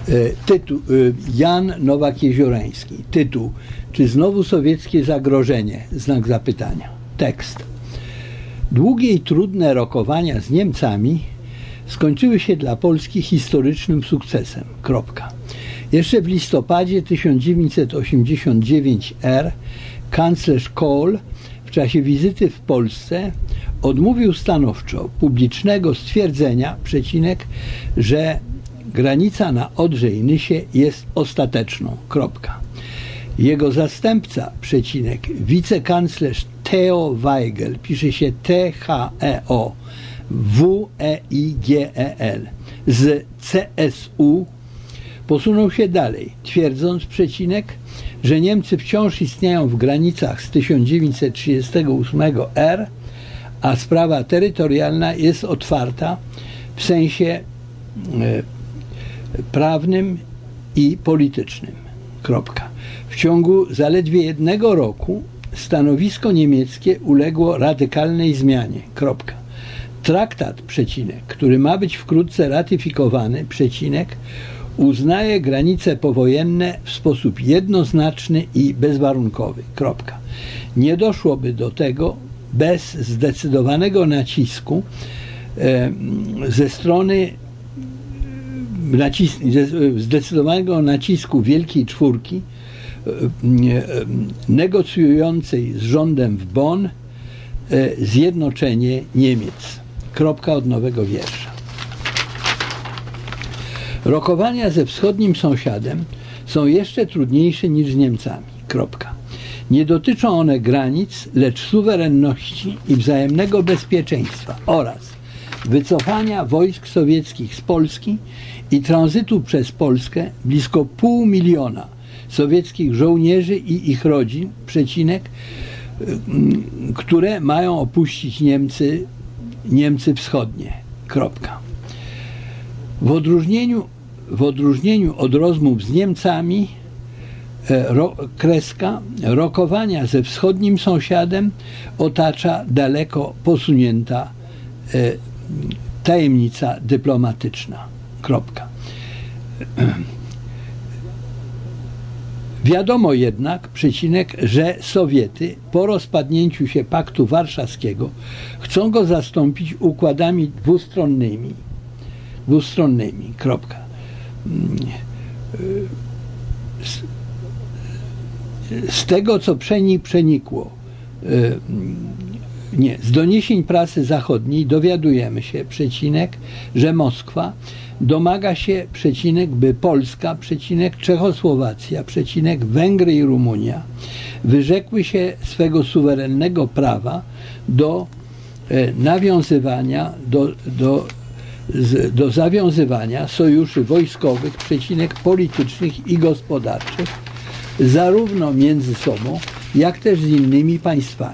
Jan Nowak-Jeziorański. Tytuł: Czy znowu sowieckie zagrożenie? Znak zapytania. Tekst: Długie i trudne rokowania z Niemcami skończyły się dla Polski historycznym sukcesem. Jeszcze w listopadzie 1989 r. kanclerz Kohl w czasie wizyty w Polsce odmówił stanowczo publicznego stwierdzenia, że granica na Odrze i Nysie jest ostateczną. Jego zastępca, wicekanclerz Theo Weigel, pisze się T-H-E-O W-E-I-G-E-L, z CSU posunął się dalej, twierdząc, że Niemcy wciąż istnieją w granicach z 1938 r., a sprawa terytorialna jest otwarta w sensie prawnym i politycznym. W ciągu zaledwie jednego roku stanowisko niemieckie uległo radykalnej zmianie. Traktat, który ma być wkrótce ratyfikowany, uznaje granice powojenne w sposób jednoznaczny i bezwarunkowy. Nie doszłoby do tego bez zdecydowanego nacisku Wielkiej Czwórki negocjującej z rządem w Bonn zjednoczenie Niemiec. Od nowego wiersza. Rokowania ze wschodnim sąsiadem są jeszcze trudniejsze niż z Niemcami. Nie dotyczą one granic, lecz suwerenności i wzajemnego bezpieczeństwa oraz wycofania wojsk sowieckich z Polski i tranzytu przez Polskę blisko 500 000 sowieckich żołnierzy i ich rodzin, które mają opuścić Niemcy wschodnie. W odróżnieniu od rozmów z Niemcami, rokowania ze wschodnim sąsiadem otacza daleko posunięta tajemnica dyplomatyczna. Wiadomo jednak, że Sowiety po rozpadnięciu się Paktu Warszawskiego chcą go zastąpić układami dwustronnymi. Z tego, co przenikło, z doniesień prasy zachodniej dowiadujemy się, że Moskwa domaga się, by Polska, Czechosłowacja, Węgry i Rumunia wyrzekły się swego suwerennego prawa do zawiązywania sojuszy wojskowych, politycznych i gospodarczych, zarówno między sobą, jak też z innymi państwami.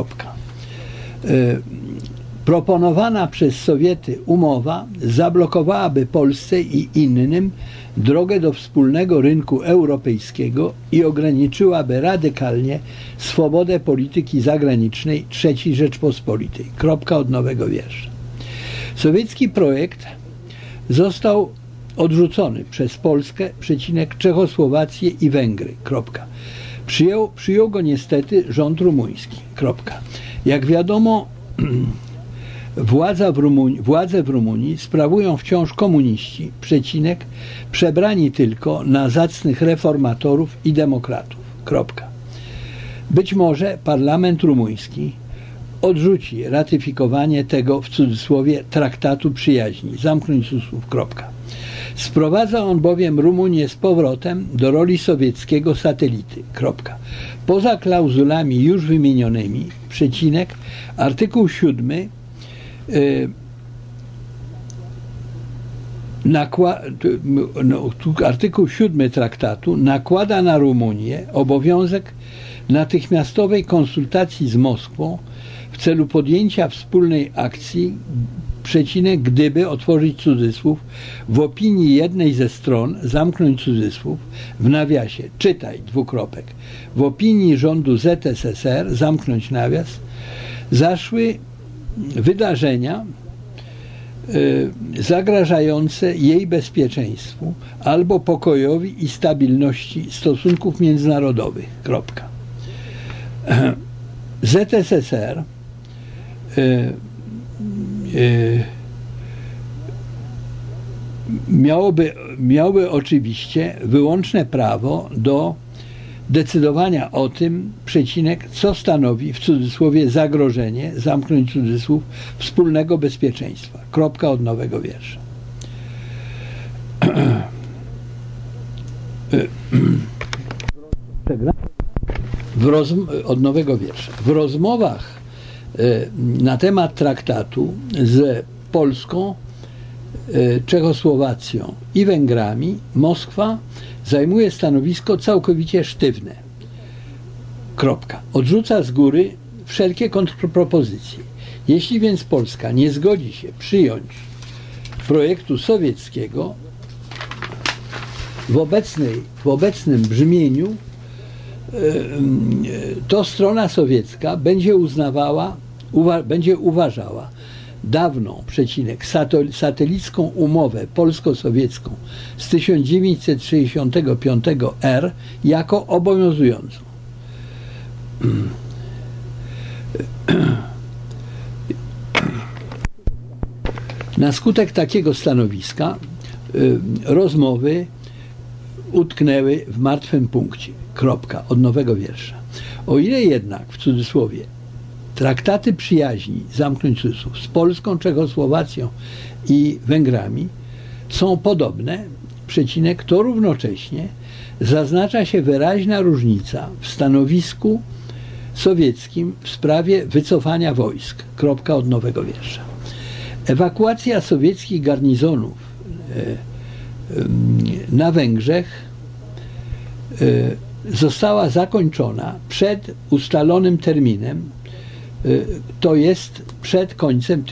Proponowana przez Sowiety umowa zablokowałaby Polsce i innym drogę do wspólnego rynku europejskiego i ograniczyłaby radykalnie swobodę polityki zagranicznej III Rzeczpospolitej. Od nowego wiersza. Sowiecki projekt został odrzucony przez Polskę, Czechosłowację i Węgry. Przyjął go niestety rząd rumuński. Jak wiadomo, władzę w Rumunii sprawują wciąż komuniści, przebrani tylko na zacnych reformatorów i demokratów. Być może parlament rumuński odrzuci ratyfikowanie tego, w cudzysłowie, traktatu przyjaźni. Zamknąć cudzysłów. Sprowadza on bowiem Rumunię z powrotem do roli sowieckiego satelity. Poza klauzulami już wymienionymi, artykuł 7 artykuł 7 traktatu nakłada na Rumunię obowiązek natychmiastowej konsultacji z Moskwą w celu podjęcia wspólnej akcji, gdyby, otworzyć cudzysłów, w opinii jednej ze stron, zamknąć cudzysłów, w nawiasie, czytaj, w opinii rządu ZSSR, zamknąć nawias, zaszły wydarzenia, zagrażające jej bezpieczeństwu albo pokojowi i stabilności stosunków międzynarodowych. Kropka. ZSSR miałoby oczywiście wyłączne prawo do decydowania o tym, co stanowi w cudzysłowie zagrożenie, zamknąć cudzysłów, wspólnego bezpieczeństwa. Kropka od nowego wiersza. Od nowego wiersza. W rozmowach na temat traktatu z Polską, Czechosłowacją i Węgrami Moskwa zajmuje stanowisko całkowicie sztywne. Kropka. Odrzuca z góry wszelkie kontrpropozycje. Jeśli więc Polska nie zgodzi się przyjąć projektu sowieckiego w obecnym brzmieniu, to strona sowiecka będzie uważała dawną, satelicką umowę polsko-sowiecką z 1965 r. jako obowiązującą. Na skutek takiego stanowiska rozmowy utknęły w martwym punkcie. Kropka od nowego wiersza. O ile jednak, w cudzysłowie, traktaty przyjaźni, zamknąć cudzysłów, z Polską, Czechosłowacją i Węgrami są podobne, to równocześnie zaznacza się wyraźna różnica w stanowisku sowieckim w sprawie wycofania wojsk. Kropka od nowego wiersza. Ewakuacja sowieckich garnizonów na Węgrzech została zakończona przed ustalonym terminem, to jest przed końcem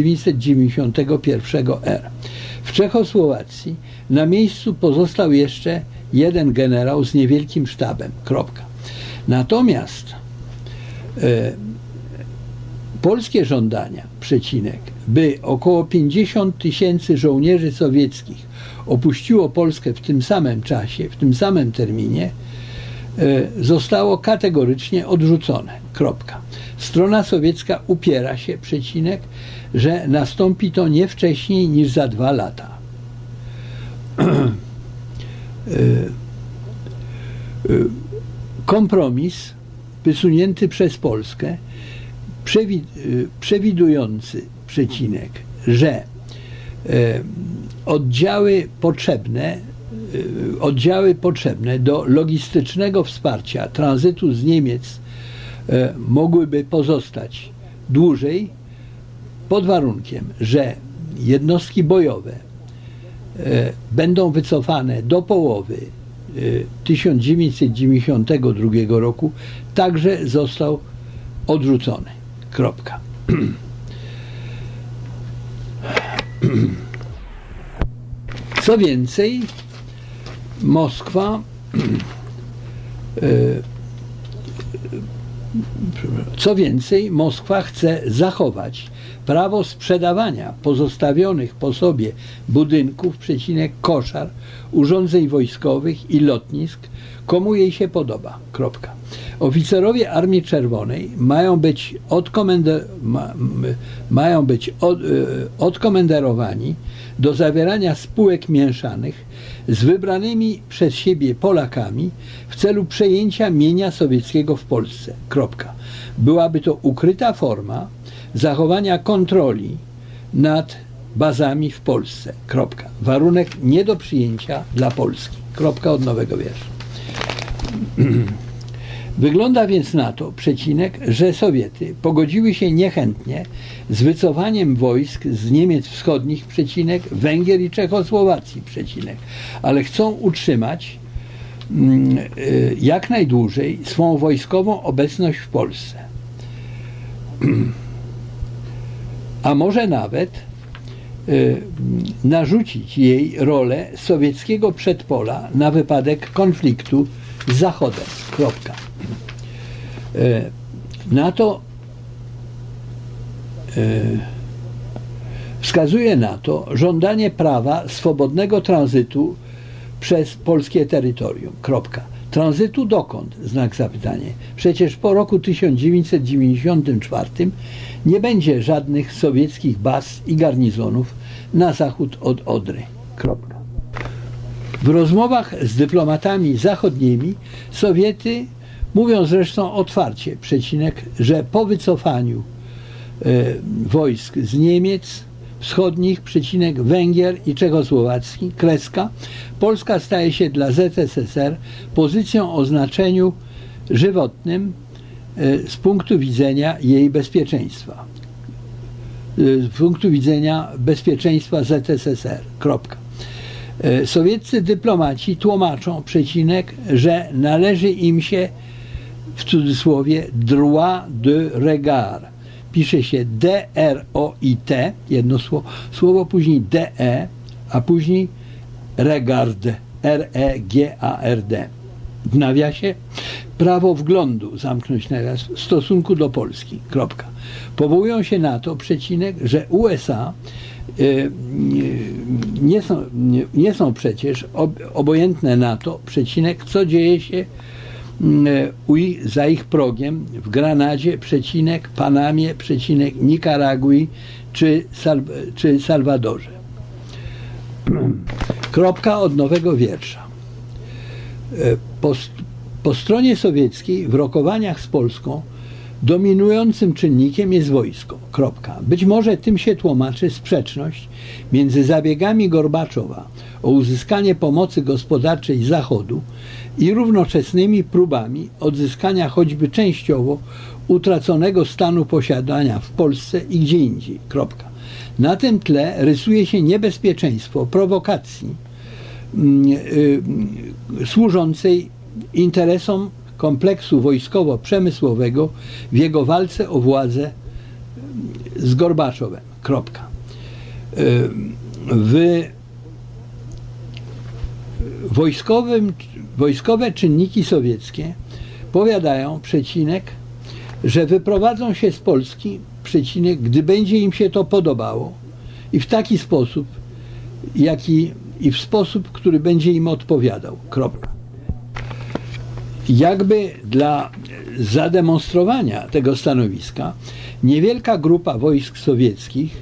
1991 r. W Czechosłowacji na miejscu pozostał jeszcze jeden generał z niewielkim sztabem. Kropka. Natomiast polskie żądania, by około 50 000 żołnierzy sowieckich opuściło Polskę w tym samym czasie, w tym samym terminie, zostało kategorycznie odrzucone. Kropka. Strona sowiecka upiera się, że nastąpi to nie wcześniej niż za 2 lata. Kompromis wysunięty przez Polskę, przewidujący, że oddziały potrzebne do logistycznego wsparcia tranzytu z Niemiec mogłyby pozostać dłużej, pod warunkiem, że jednostki bojowe będą wycofane do połowy 1992 roku, także został odrzucony. Kropka. Co więcej, Moskwa chce zachować prawo sprzedawania pozostawionych po sobie budynków, koszar, urządzeń wojskowych i lotnisk, komu jej się podoba. Kropka. Oficerowie Armii Czerwonej mają być odkomenderowani do zawierania spółek mieszanych z wybranymi przez siebie Polakami w celu przejęcia mienia sowieckiego w Polsce. Kropka. Byłaby to ukryta forma zachowania kontroli nad bazami w Polsce. Kropka. Warunek nie do przyjęcia dla Polski. Kropka od nowego wiersza. Wygląda więc na to, że Sowiety pogodziły się niechętnie z wycofaniem wojsk z Niemiec Wschodnich, Węgier i Czechosłowacji, ale chcą utrzymać jak najdłużej swą wojskową obecność w Polsce. A może nawet narzucić jej rolę sowieckiego przedpola na wypadek konfliktu z Zachodem. Kropka. Na to Wskazuje na to żądanie prawa swobodnego tranzytu przez polskie terytorium. Kropka. Tranzytu dokąd? Znak zapytania. Przecież po roku 1994 nie będzie żadnych sowieckich baz i garnizonów na zachód od Odry. Kropka. W rozmowach z dyplomatami zachodnimi Sowiety mówią zresztą otwarcie, że po wycofaniu wojsk z Niemiec wschodnich, Węgier i Czechosłowacji, kreska, Polska staje się dla ZSSR pozycją o znaczeniu żywotnym z punktu widzenia jej bezpieczeństwa. Z punktu widzenia bezpieczeństwa ZSSR. Kropka. Sowieccy dyplomaci tłumaczą, że należy im się, w cudzysłowie, droit de regard. Pisze się D-R-O-I-T, jedno słowo, później D-E, a później regard, R-E-G-A-R-D. W nawiasie prawo wglądu, zamknąć nawias, w stosunku do Polski. Kropka. Powołują się na to, że USA nie są przecież obojętne na to, co dzieje się za ich progiem w Granadzie, Panamie, Nikaragui czy Salwadorze. Kropka od nowego wiersza. Po stronie sowieckiej w rokowaniach z Polską dominującym czynnikiem jest wojsko. Kropka. Być może tym się tłumaczy sprzeczność między zabiegami Gorbaczowa o uzyskanie pomocy gospodarczej Zachodu i równoczesnymi próbami odzyskania choćby częściowo utraconego stanu posiadania w Polsce i gdzie indziej. Kropka. Na tym tle rysuje się niebezpieczeństwo prowokacji służącej interesom kompleksu wojskowo-przemysłowego w jego walce o władzę z Gorbaczowem. Kropka. Wojskowe czynniki sowieckie powiadają, że wyprowadzą się z Polski, gdy będzie im się to podobało i w taki sposób, w sposób, który będzie im odpowiadał. Kropka. Jakby dla zademonstrowania tego stanowiska niewielka grupa wojsk sowieckich,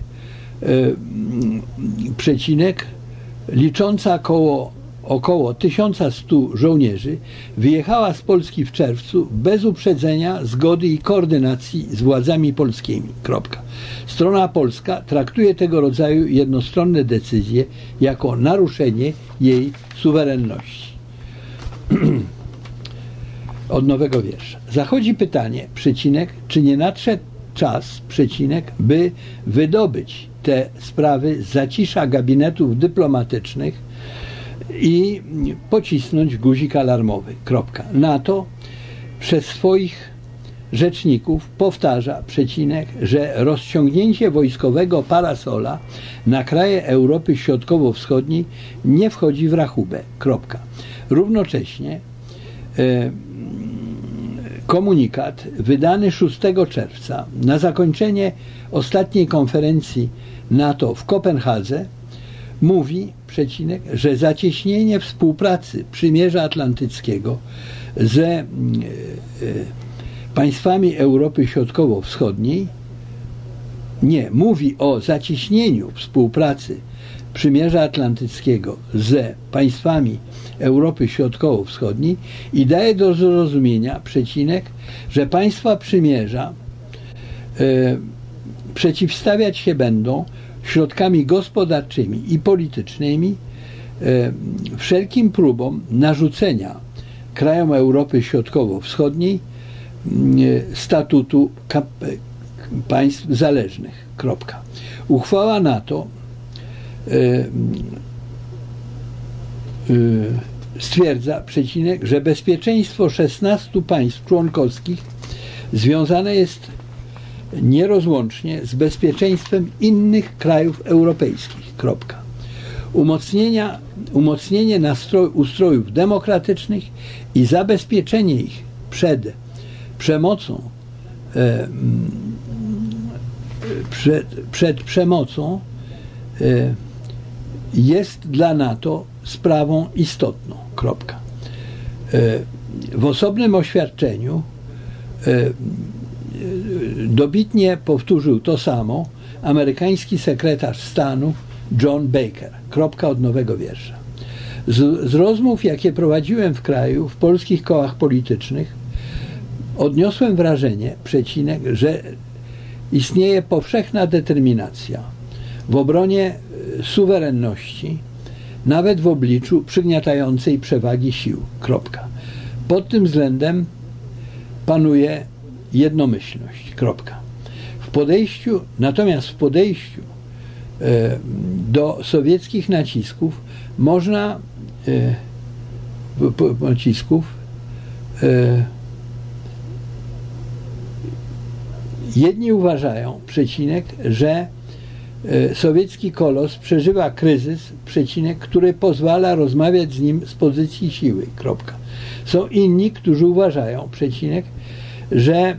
licząca około 1100 żołnierzy, wyjechała z Polski w czerwcu bez uprzedzenia, zgody i koordynacji z władzami polskimi. Kropka. Strona polska traktuje tego rodzaju jednostronne decyzje jako naruszenie jej suwerenności. Od nowego wiersza. Zachodzi pytanie, czy nie nadszedł czas, by wydobyć te sprawy z zacisza gabinetów dyplomatycznych i pocisnąć guzik alarmowy. Kropka. Na to przez swoich rzeczników powtarza, że rozciągnięcie wojskowego parasola na kraje Europy Środkowo-Wschodniej nie wchodzi w rachubę. Kropka. Równocześnie komunikat wydany 6 czerwca na zakończenie ostatniej konferencji NATO w Kopenhadze mówi, że zacieśnienie współpracy Przymierza Atlantyckiego ze państwami Europy Środkowo-Wschodniej mówi o zacieśnieniu współpracy Przymierza Atlantyckiego ze państwami Europy Środkowo-Wschodniej i daje do zrozumienia, że państwa Przymierza przeciwstawiać się będą środkami gospodarczymi i politycznymi wszelkim próbom narzucenia krajom Europy Środkowo-Wschodniej statutu państw zależnych. Kropka. Uchwała NATO stwierdza, że bezpieczeństwo 16 państw członkowskich związane jest nierozłącznie z bezpieczeństwem innych krajów europejskich. Kropka. Umocnienie ustrojów demokratycznych i zabezpieczenie ich przed przemocą jest dla NATO sprawą istotną. Kropka. W osobnym oświadczeniu dobitnie powtórzył to samo amerykański sekretarz stanu John Baker. Kropka od nowego wiersza. Z rozmów, jakie prowadziłem w kraju, w polskich kołach politycznych, odniosłem wrażenie, że istnieje powszechna determinacja w obronie suwerenności, nawet w obliczu przygniatającej przewagi sił. Kropka. Pod tym względem panuje jednomyślność. Kropka. Natomiast w podejściu do sowieckich nacisków można jedni uważają, że sowiecki kolos przeżywa kryzys, który pozwala rozmawiać z nim z pozycji siły. Kropka. Są inni, którzy uważają, że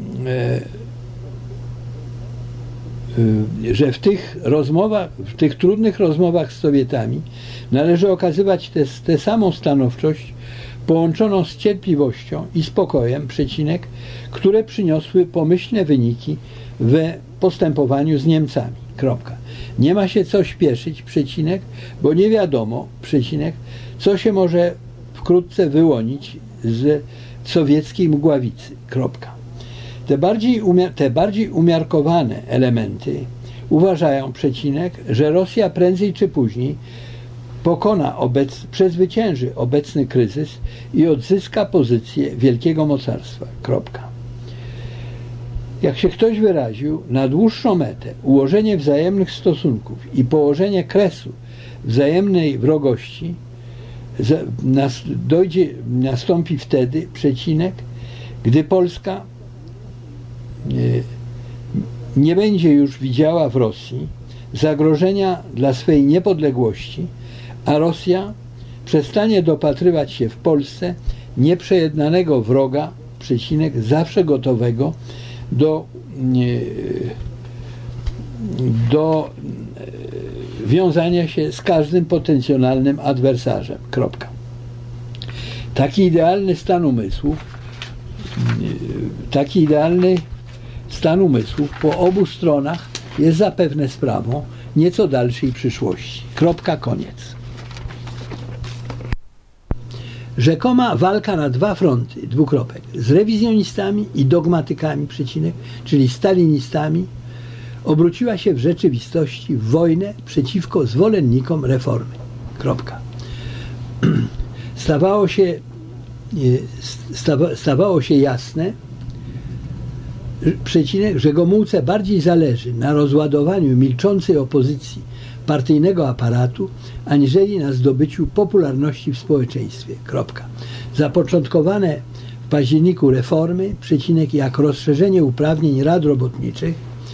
w tych trudnych rozmowach z Sowietami należy okazywać tę samą stanowczość połączoną z cierpliwością i spokojem, które przyniosły pomyślne wyniki w postępowaniu z Niemcami. Kropka. Nie ma się co śpieszyć, bo nie wiadomo, co się może wkrótce wyłonić z sowieckiej mgławicy. Kropka. Te bardziej umiarkowane elementy uważają, że Rosja prędzej czy później przezwycięży obecny kryzys i odzyska pozycję wielkiego mocarstwa. Kropka. Jak się ktoś wyraził, na dłuższą metę ułożenie wzajemnych stosunków i położenie kresu wzajemnej wrogości nastąpi wtedy, gdy Polska nie będzie już widziała w Rosji zagrożenia dla swej niepodległości, a Rosja przestanie dopatrywać się w Polsce nieprzejednanego wroga, zawsze gotowego do wiązania się z każdym potencjalnym adwersarzem. Kropka. Taki idealny stan umysłów po obu stronach jest zapewne sprawą nieco dalszej przyszłości. Kropka, koniec. Rzekoma walka na dwa fronty, dwukropek, z rewizjonistami i dogmatykami, czyli stalinistami, obróciła się w rzeczywistości w wojnę przeciwko zwolennikom reformy. Kropka. Stawało się jasne, że Gomułce bardziej zależy na rozładowaniu milczącej opozycji partyjnego aparatu, aniżeli na zdobyciu popularności w społeczeństwie. Kropka. Zapoczątkowane w październiku reformy, jak rozszerzenie uprawnień rad robotniczych,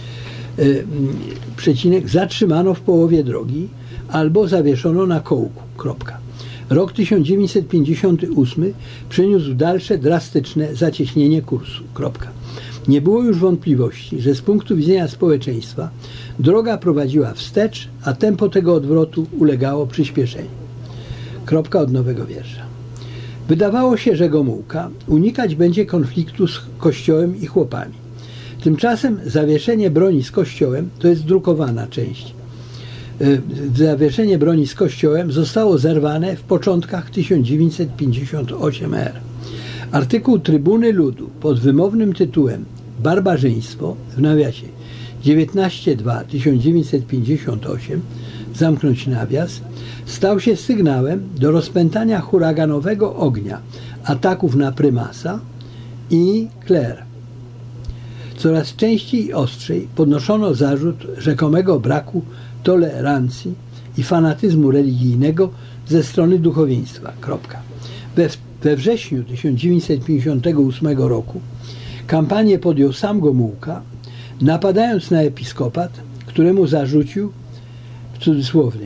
zatrzymano w połowie drogi albo zawieszono na kołku. Kropka. Rok 1958 przyniósł dalsze drastyczne zacieśnienie kursu. Kropka. Nie było już wątpliwości, że z punktu widzenia społeczeństwa droga prowadziła wstecz, a tempo tego odwrotu ulegało przyspieszeniu. Kropka od nowego wiersza. Wydawało się, że Gomułka unikać będzie konfliktu z Kościołem i chłopami. Tymczasem zawieszenie broni z Kościołem, to jest drukowana część, zawieszenie broni z Kościołem zostało zerwane w początkach 1958 r. Artykuł Trybuny Ludu pod wymownym tytułem Barbarzyństwo, w nawiasie 19.2.1958, zamknąć nawias, stał się sygnałem do rozpętania huraganowego ognia ataków na prymasa i kler. Coraz częściej i ostrzej podnoszono zarzut rzekomego braku tolerancji i fanatyzmu religijnego ze strony duchowieństwa. Kropka. We wrześniu 1958 roku kampanię podjął sam Gomułka, napadając na episkopat, któremu zarzucił, w cudzysłowie,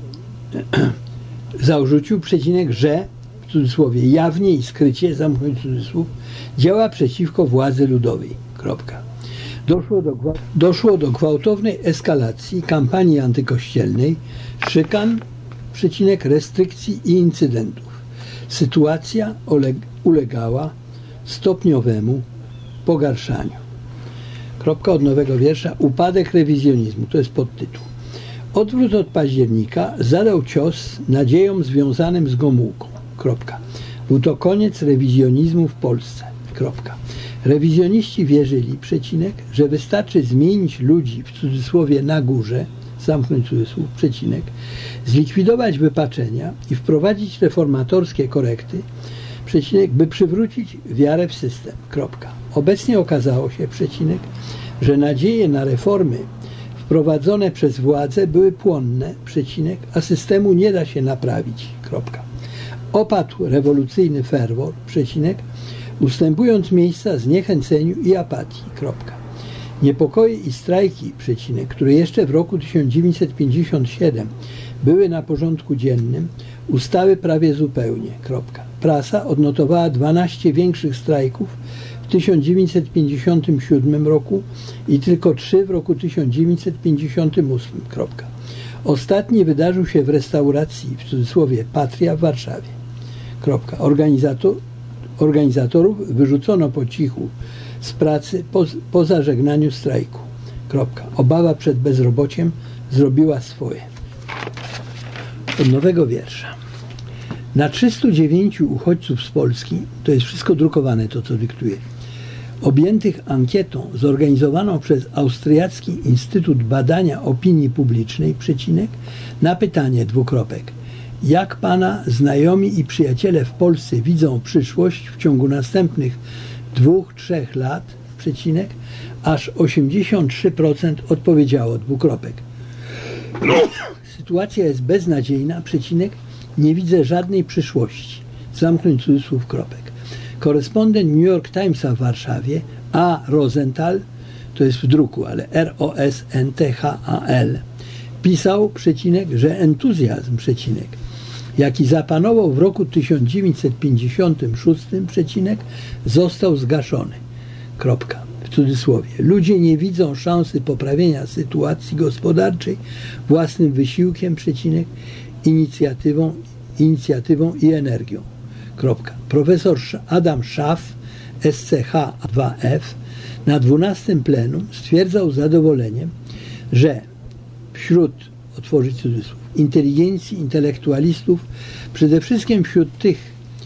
że, w cudzysłowie, jawnie i skrycie, zamknąć cudzysłów, działa przeciwko władzy ludowej. Kropka. Doszło do gwałtownej eskalacji kampanii antykościelnej, szykan, restrykcji i incydentów. Sytuacja ulegała stopniowemu pogarszaniu. Kropka od nowego wiersza. Upadek rewizjonizmu. To jest podtytuł. Odwrót od października zadał cios nadziejom związanym z Gomułką. Kropka. Był to koniec rewizjonizmu w Polsce. Kropka. Rewizjoniści wierzyli, że wystarczy zmienić ludzi, w cudzysłowie na górze, zamknąć cudzysłów, zlikwidować wypaczenia i wprowadzić reformatorskie korekty, by przywrócić wiarę w system. Kropka. Obecnie okazało się, że nadzieje na reformy wprowadzone przez władze były płonne, a systemu nie da się naprawić. Kropka. Opadł rewolucyjny ferwor, ustępując miejsca zniechęceniu i apatii. Kropka. Niepokoje i strajki, które jeszcze w roku 1957 były na porządku dziennym, ustały prawie zupełnie. Kropka. Prasa odnotowała 12 większych strajków w 1957 roku i tylko 3 w roku 1958. Kropka. Ostatni wydarzył się w restauracji, w cudzysłowie Patria w Warszawie. Kropka. Organizatorów wyrzucono po cichu z pracy po zażegnaniu strajku. Kropka. Obawa przed bezrobociem zrobiła swoje. Od nowego wiersza. Na 309 uchodźców z Polski, to jest wszystko drukowane, to co dyktuję, objętych ankietą zorganizowaną przez Austriacki Instytut Badania Opinii Publicznej, na pytanie : jak pana znajomi i przyjaciele w Polsce widzą przyszłość w ciągu następnych 2-3 lat, aż 83% odpowiedziało : sytuacja jest beznadziejna, nie widzę żadnej przyszłości. Zamknąć cudzysłów . Korespondent New York Timesa w Warszawie, A. Rosenthal, to jest w druku, ale Rosenthal, pisał, że entuzjazm, jaki zapanował w roku 1956, został zgaszony. Kropka. W cudzysłowie. Ludzie nie widzą szansy poprawienia sytuacji gospodarczej własnym wysiłkiem, inicjatywą i energią. Kropka. Profesor Adam Schaff, SCH2F, na 12. plenum stwierdzał z zadowoleniem, że wśród, otworzyć cudzysłów, inteligencji, intelektualistów, przede wszystkim wśród tych,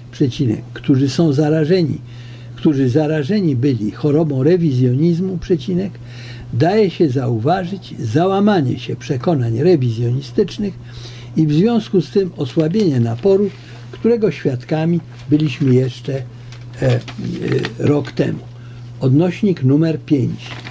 którzy zarażeni byli chorobą rewizjonizmu, daje się zauważyć załamanie się przekonań rewizjonistycznych i w związku z tym osłabienie naporu, którego świadkami byliśmy jeszcze rok temu. Odnośnik numer 5.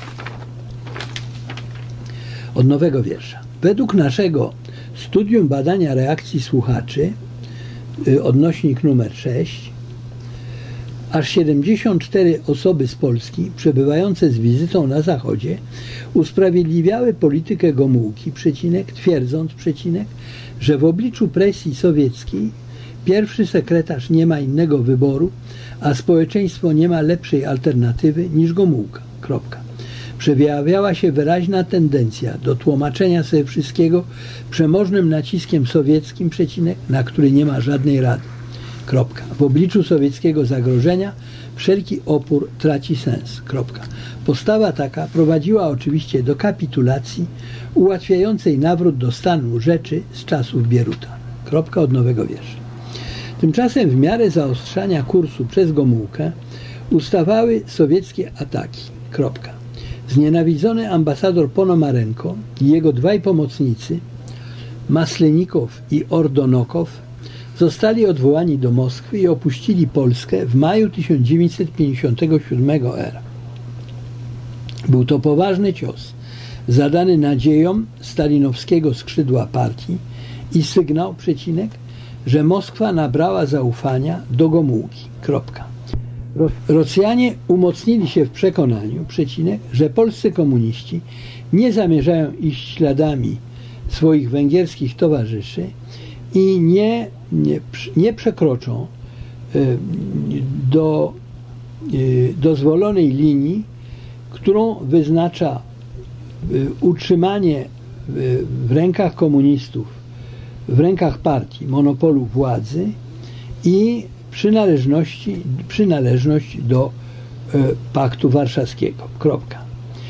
Od nowego wiersza. Według naszego studium badania reakcji słuchaczy, odnośnik numer 6, aż 74 osoby z Polski przebywające z wizytą na Zachodzie usprawiedliwiały politykę Gomułki, twierdząc, że w obliczu presji sowieckiej pierwszy sekretarz nie ma innego wyboru, a społeczeństwo nie ma lepszej alternatywy niż Gomułka. Kropka. Przejawiała się wyraźna tendencja do tłumaczenia sobie wszystkiego przemożnym naciskiem sowieckim, na który nie ma żadnej rady. Kropka. W obliczu sowieckiego zagrożenia wszelki opór traci sens. Kropka. Postawa taka prowadziła oczywiście do kapitulacji ułatwiającej nawrót do stanu rzeczy z czasów Bieruta. Kropka od nowego wiersza. Tymczasem w miarę zaostrzania kursu przez Gomułkę ustawały sowieckie ataki. Kropka. Znienawidzony ambasador Ponomarenko i jego dwaj pomocnicy, Maslenikow i Ordonokow, zostali odwołani do Moskwy i opuścili Polskę w maju 1957 r. Był to poważny cios, zadany nadziejom stalinowskiego skrzydła partii i sygnał, że Moskwa nabrała zaufania do Gomułki. Kropka. Rosjanie umocnili się w przekonaniu, że polscy komuniści nie zamierzają iść śladami swoich węgierskich towarzyszy i nie przekroczą do dozwolonej linii którą wyznacza utrzymanie w rękach komunistów, w rękach partii monopolu władzy i przynależność do Paktu Warszawskiego. Kropka.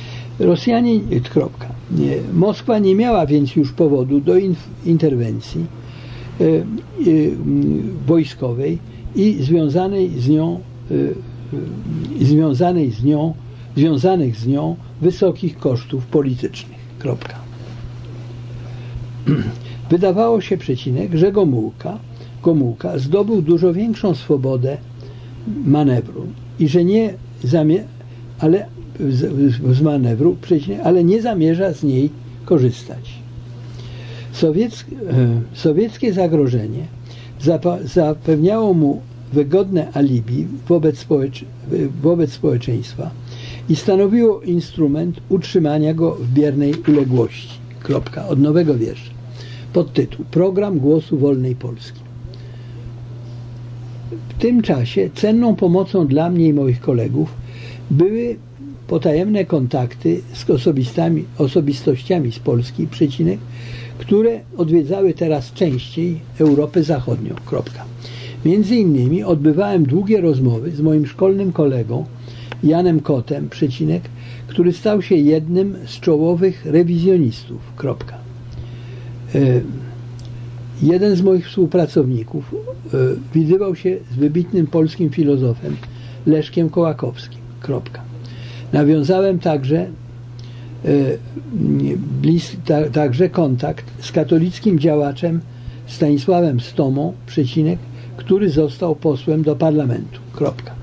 Moskwa nie miała więc już powodu do interwencji wojskowej i związanych z nią wysokich kosztów politycznych. Kropka. Wydawało się, że Gomułka zdobył dużo większą swobodę manewru i że ale nie zamierza z niej korzystać. Sowieckie zagrożenie zapewniało mu wygodne alibi wobec społeczeństwa i stanowiło instrument utrzymania go w biernej uległości. Kropka. Od nowego wiersza. Podtytuł: Program Głosu Wolnej Polski. W tym czasie cenną pomocą dla mnie i moich kolegów były potajemne kontakty z osobistościami z Polski, które odwiedzały teraz częściej Europę Zachodnią. Kropka. Między innymi odbywałem długie rozmowy z moim szkolnym kolegą Janem Kotem, który stał się jednym z czołowych rewizjonistów. Kropka. Jeden z moich współpracowników widywał się z wybitnym polskim filozofem Leszkiem Kołakowskim. Kropka. Nawiązałem także kontakt z katolickim działaczem Stanisławem Stomą, który został posłem do parlamentu. Kropka.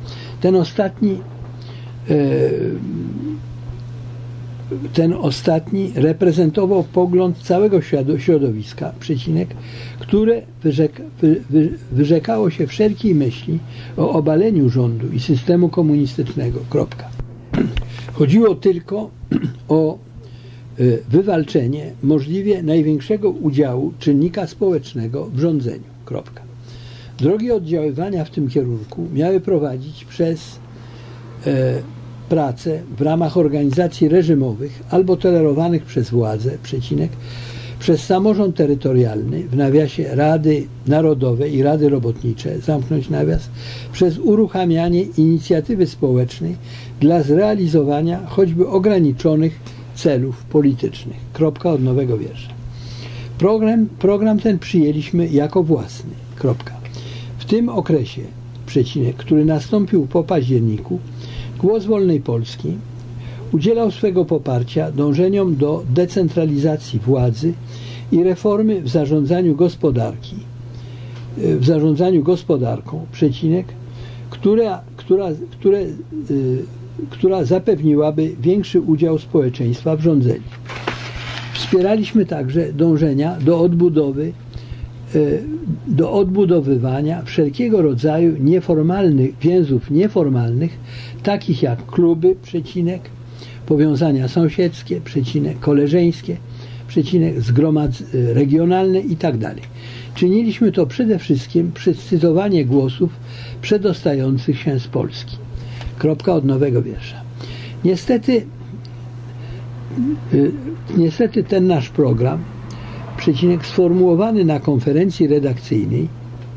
Ten ostatni reprezentował pogląd całego środowiska, które wyrzekało się wszelkiej myśli o obaleniu rządu i systemu komunistycznego. Kropka. Chodziło tylko o wywalczenie możliwie największego udziału czynnika społecznego w rządzeniu. Kropka. Drogi oddziaływania w tym kierunku miały prowadzić przez pracę w ramach organizacji reżimowych albo tolerowanych przez władze, przez samorząd terytorialny, w nawiasie Rady Narodowe i Rady Robotnicze, zamknąć nawias, przez uruchamianie inicjatywy społecznej dla zrealizowania choćby ograniczonych celów politycznych. Kropka. Od nowego wiersza. Program ten przyjęliśmy jako własny. Kropka. W tym okresie, który nastąpił po październiku, Głos Wolnej Polski udzielał swego poparcia dążeniom do decentralizacji władzy i reformy w zarządzaniu gospodarką, która zapewniłaby większy udział społeczeństwa w rządzeniu. Wspieraliśmy także dążenia do odbudowywania wszelkiego rodzaju więzów nieformalnych, takich jak kluby, powiązania sąsiedzkie, koleżeńskie, regionalne itd. Czyniliśmy to przede wszystkim przez cytowanie głosów przedostających się z Polski. Kropka. Od nowego wiersza. Niestety ten nasz program, sformułowany na konferencji redakcyjnej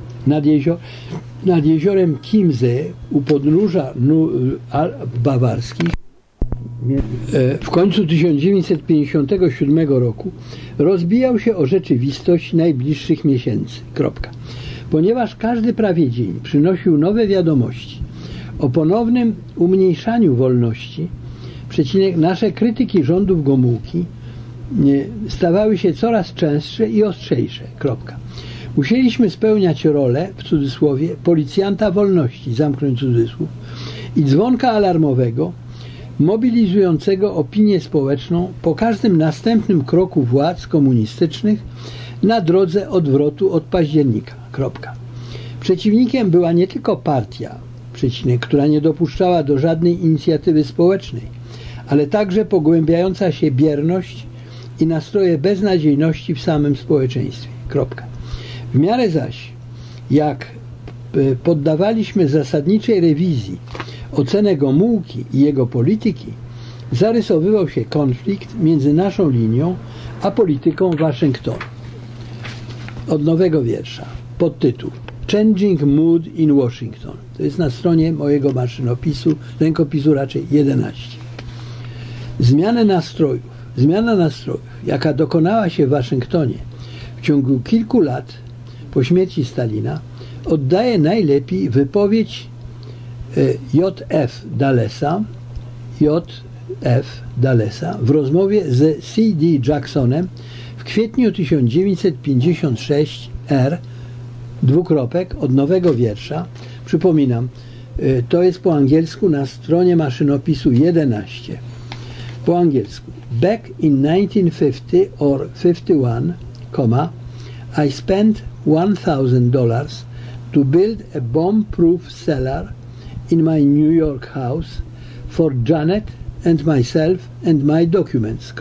nad jeziorem Chiemsee u podnóża bawarskich w końcu 1957 roku rozbijał się o rzeczywistość najbliższych miesięcy. Kropka. Ponieważ każdy prawie dzień przynosił nowe wiadomości o ponownym umniejszaniu wolności, nasze krytyki rządów Gomułki stawały się coraz częstsze i ostrzejsze. Kropka. Musieliśmy spełniać rolę, w cudzysłowie, policjanta wolności, zamknąć cudzysłów, i dzwonka alarmowego, mobilizującego opinię społeczną po każdym następnym kroku władz komunistycznych na drodze odwrotu od października. Kropka. Przeciwnikiem była nie tylko partia, która nie dopuszczała do żadnej inicjatywy społecznej, ale także pogłębiająca się bierność i nastroje beznadziejności w samym społeczeństwie. Kropka. W miarę zaś, jak poddawaliśmy zasadniczej rewizji ocenę Gomułki i jego polityki, zarysowywał się konflikt między naszą linią a polityką Waszyngtonu. Od nowego wiersza. Podtytuł Changing Mood in Washington. To jest na stronie mojego maszynopisu, rękopisu raczej 11. Zmiana nastrojów, jaka dokonała się w Waszyngtonie w ciągu kilku lat po śmierci Stalina, oddaje najlepiej wypowiedź J.F. Dallesa w rozmowie z C.D. Jacksonem w kwietniu 1956 r. Od nowego wiersza. Przypominam, to jest po angielsku na stronie maszynopisu 11. Po angielsku. Back in 1950 or 51, I spent $1,000 to build a bomb-proof cellar in my New York house for Janet and myself and my documents.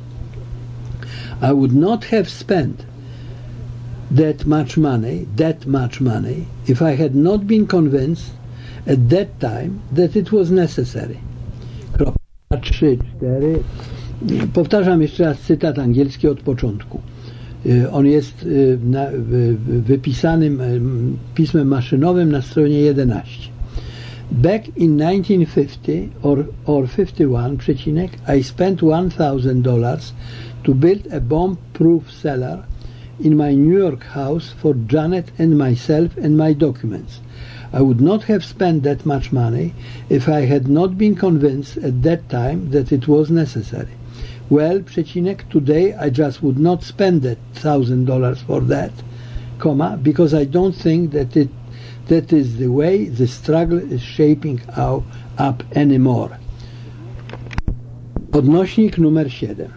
I would not have spent that much money if I had not been convinced at that time that it was necessary. 3, 4. Powtarzam jeszcze raz cytat angielski od początku. On jest wypisanym pismem maszynowym na stronie 11. Back in 1950 or 51, I spent $1,000 to build a bomb-proof cellar in my New York house for Janet and myself and my documents. I would not have spent that much money if I had not been convinced at that time that it was necessary. Well, today I just would not spend that $1,000 for that, because I don't think that is the way the struggle is shaping up anymore. Odnośnik numer 7.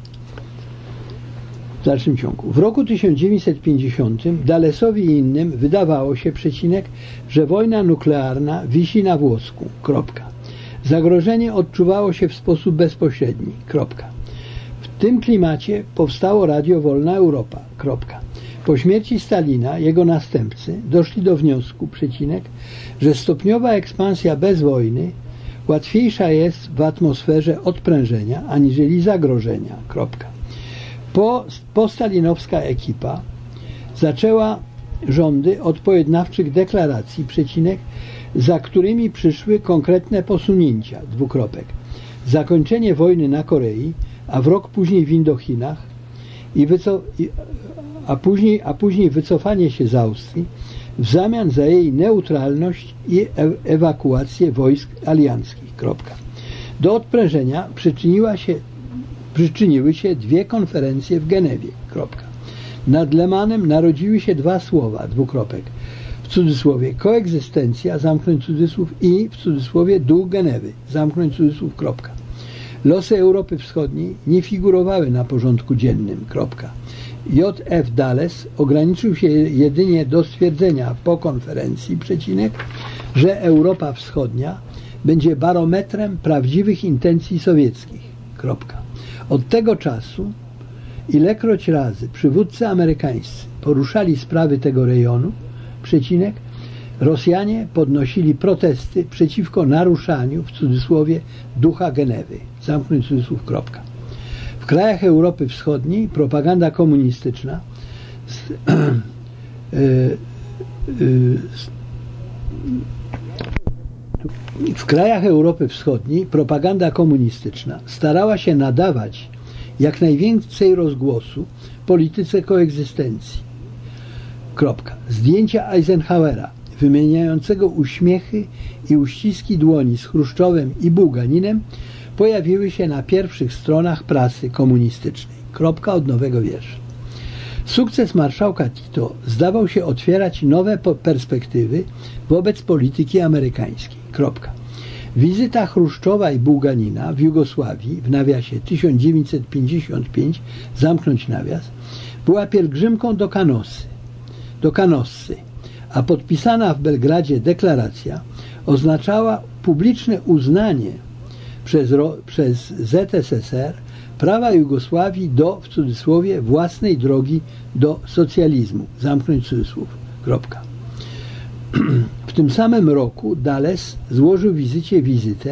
W dalszym ciągu. W roku 1950 Dallesowi i innym wydawało się, że wojna nuklearna wisi na włosku. Zagrożenie odczuwało się w sposób bezpośredni. W tym klimacie powstało Radio Wolna Europa. Po śmierci Stalina jego następcy doszli do wniosku, że stopniowa ekspansja bez wojny łatwiejsza jest w atmosferze odprężenia aniżeli zagrożenia. Postalinowska ekipa zaczęła rządy od pojednawczych deklaracji, za którymi przyszły konkretne posunięcia. Zakończenie wojny na Korei, a w rok później w Indochinach a później wycofanie się z Austrii w zamian za jej neutralność i ewakuację wojsk alianckich. Do odprężenia przyczyniły się 2 konferencje w Genewie. Nad Lemanem narodziły się 2 słowa, w cudzysłowie koegzystencja, zamknąć cudzysłów, i w cudzysłowie duch Genewy, zamknąć cudzysłów. Losy Europy Wschodniej nie figurowały na porządku dziennym. J.F. Dalless ograniczył się jedynie do stwierdzenia po konferencji, że Europa Wschodnia będzie barometrem prawdziwych intencji sowieckich. Od tego czasu ilekroć razy przywódcy amerykańscy poruszali sprawy tego rejonu, Rosjanie podnosili protesty przeciwko naruszaniu, w cudzysłowie, ducha Genewy, zamknąć cudzysłów. W krajach Europy Wschodniej propaganda komunistyczna starała się nadawać jak najwięcej rozgłosu polityce koegzystencji. Zdjęcia Eisenhowera wymieniającego uśmiechy i uściski dłoni z Chruszczowem i Bułganinem pojawiły się na pierwszych stronach prasy komunistycznej. Od nowego wiersza. Sukces marszałka Tito zdawał się otwierać nowe perspektywy wobec polityki amerykańskiej. Wizyta Chruszczowa i Bułganina w Jugosławii, w nawiasie 1955, zamknąć nawias, była pielgrzymką do Canossy, a podpisana w Belgradzie deklaracja oznaczała publiczne uznanie przez ZSSR prawa Jugosławii do, w cudzysłowie, własnej drogi do socjalizmu, zamknąć cudzysłów. W tym samym roku Dalless złożył wizytę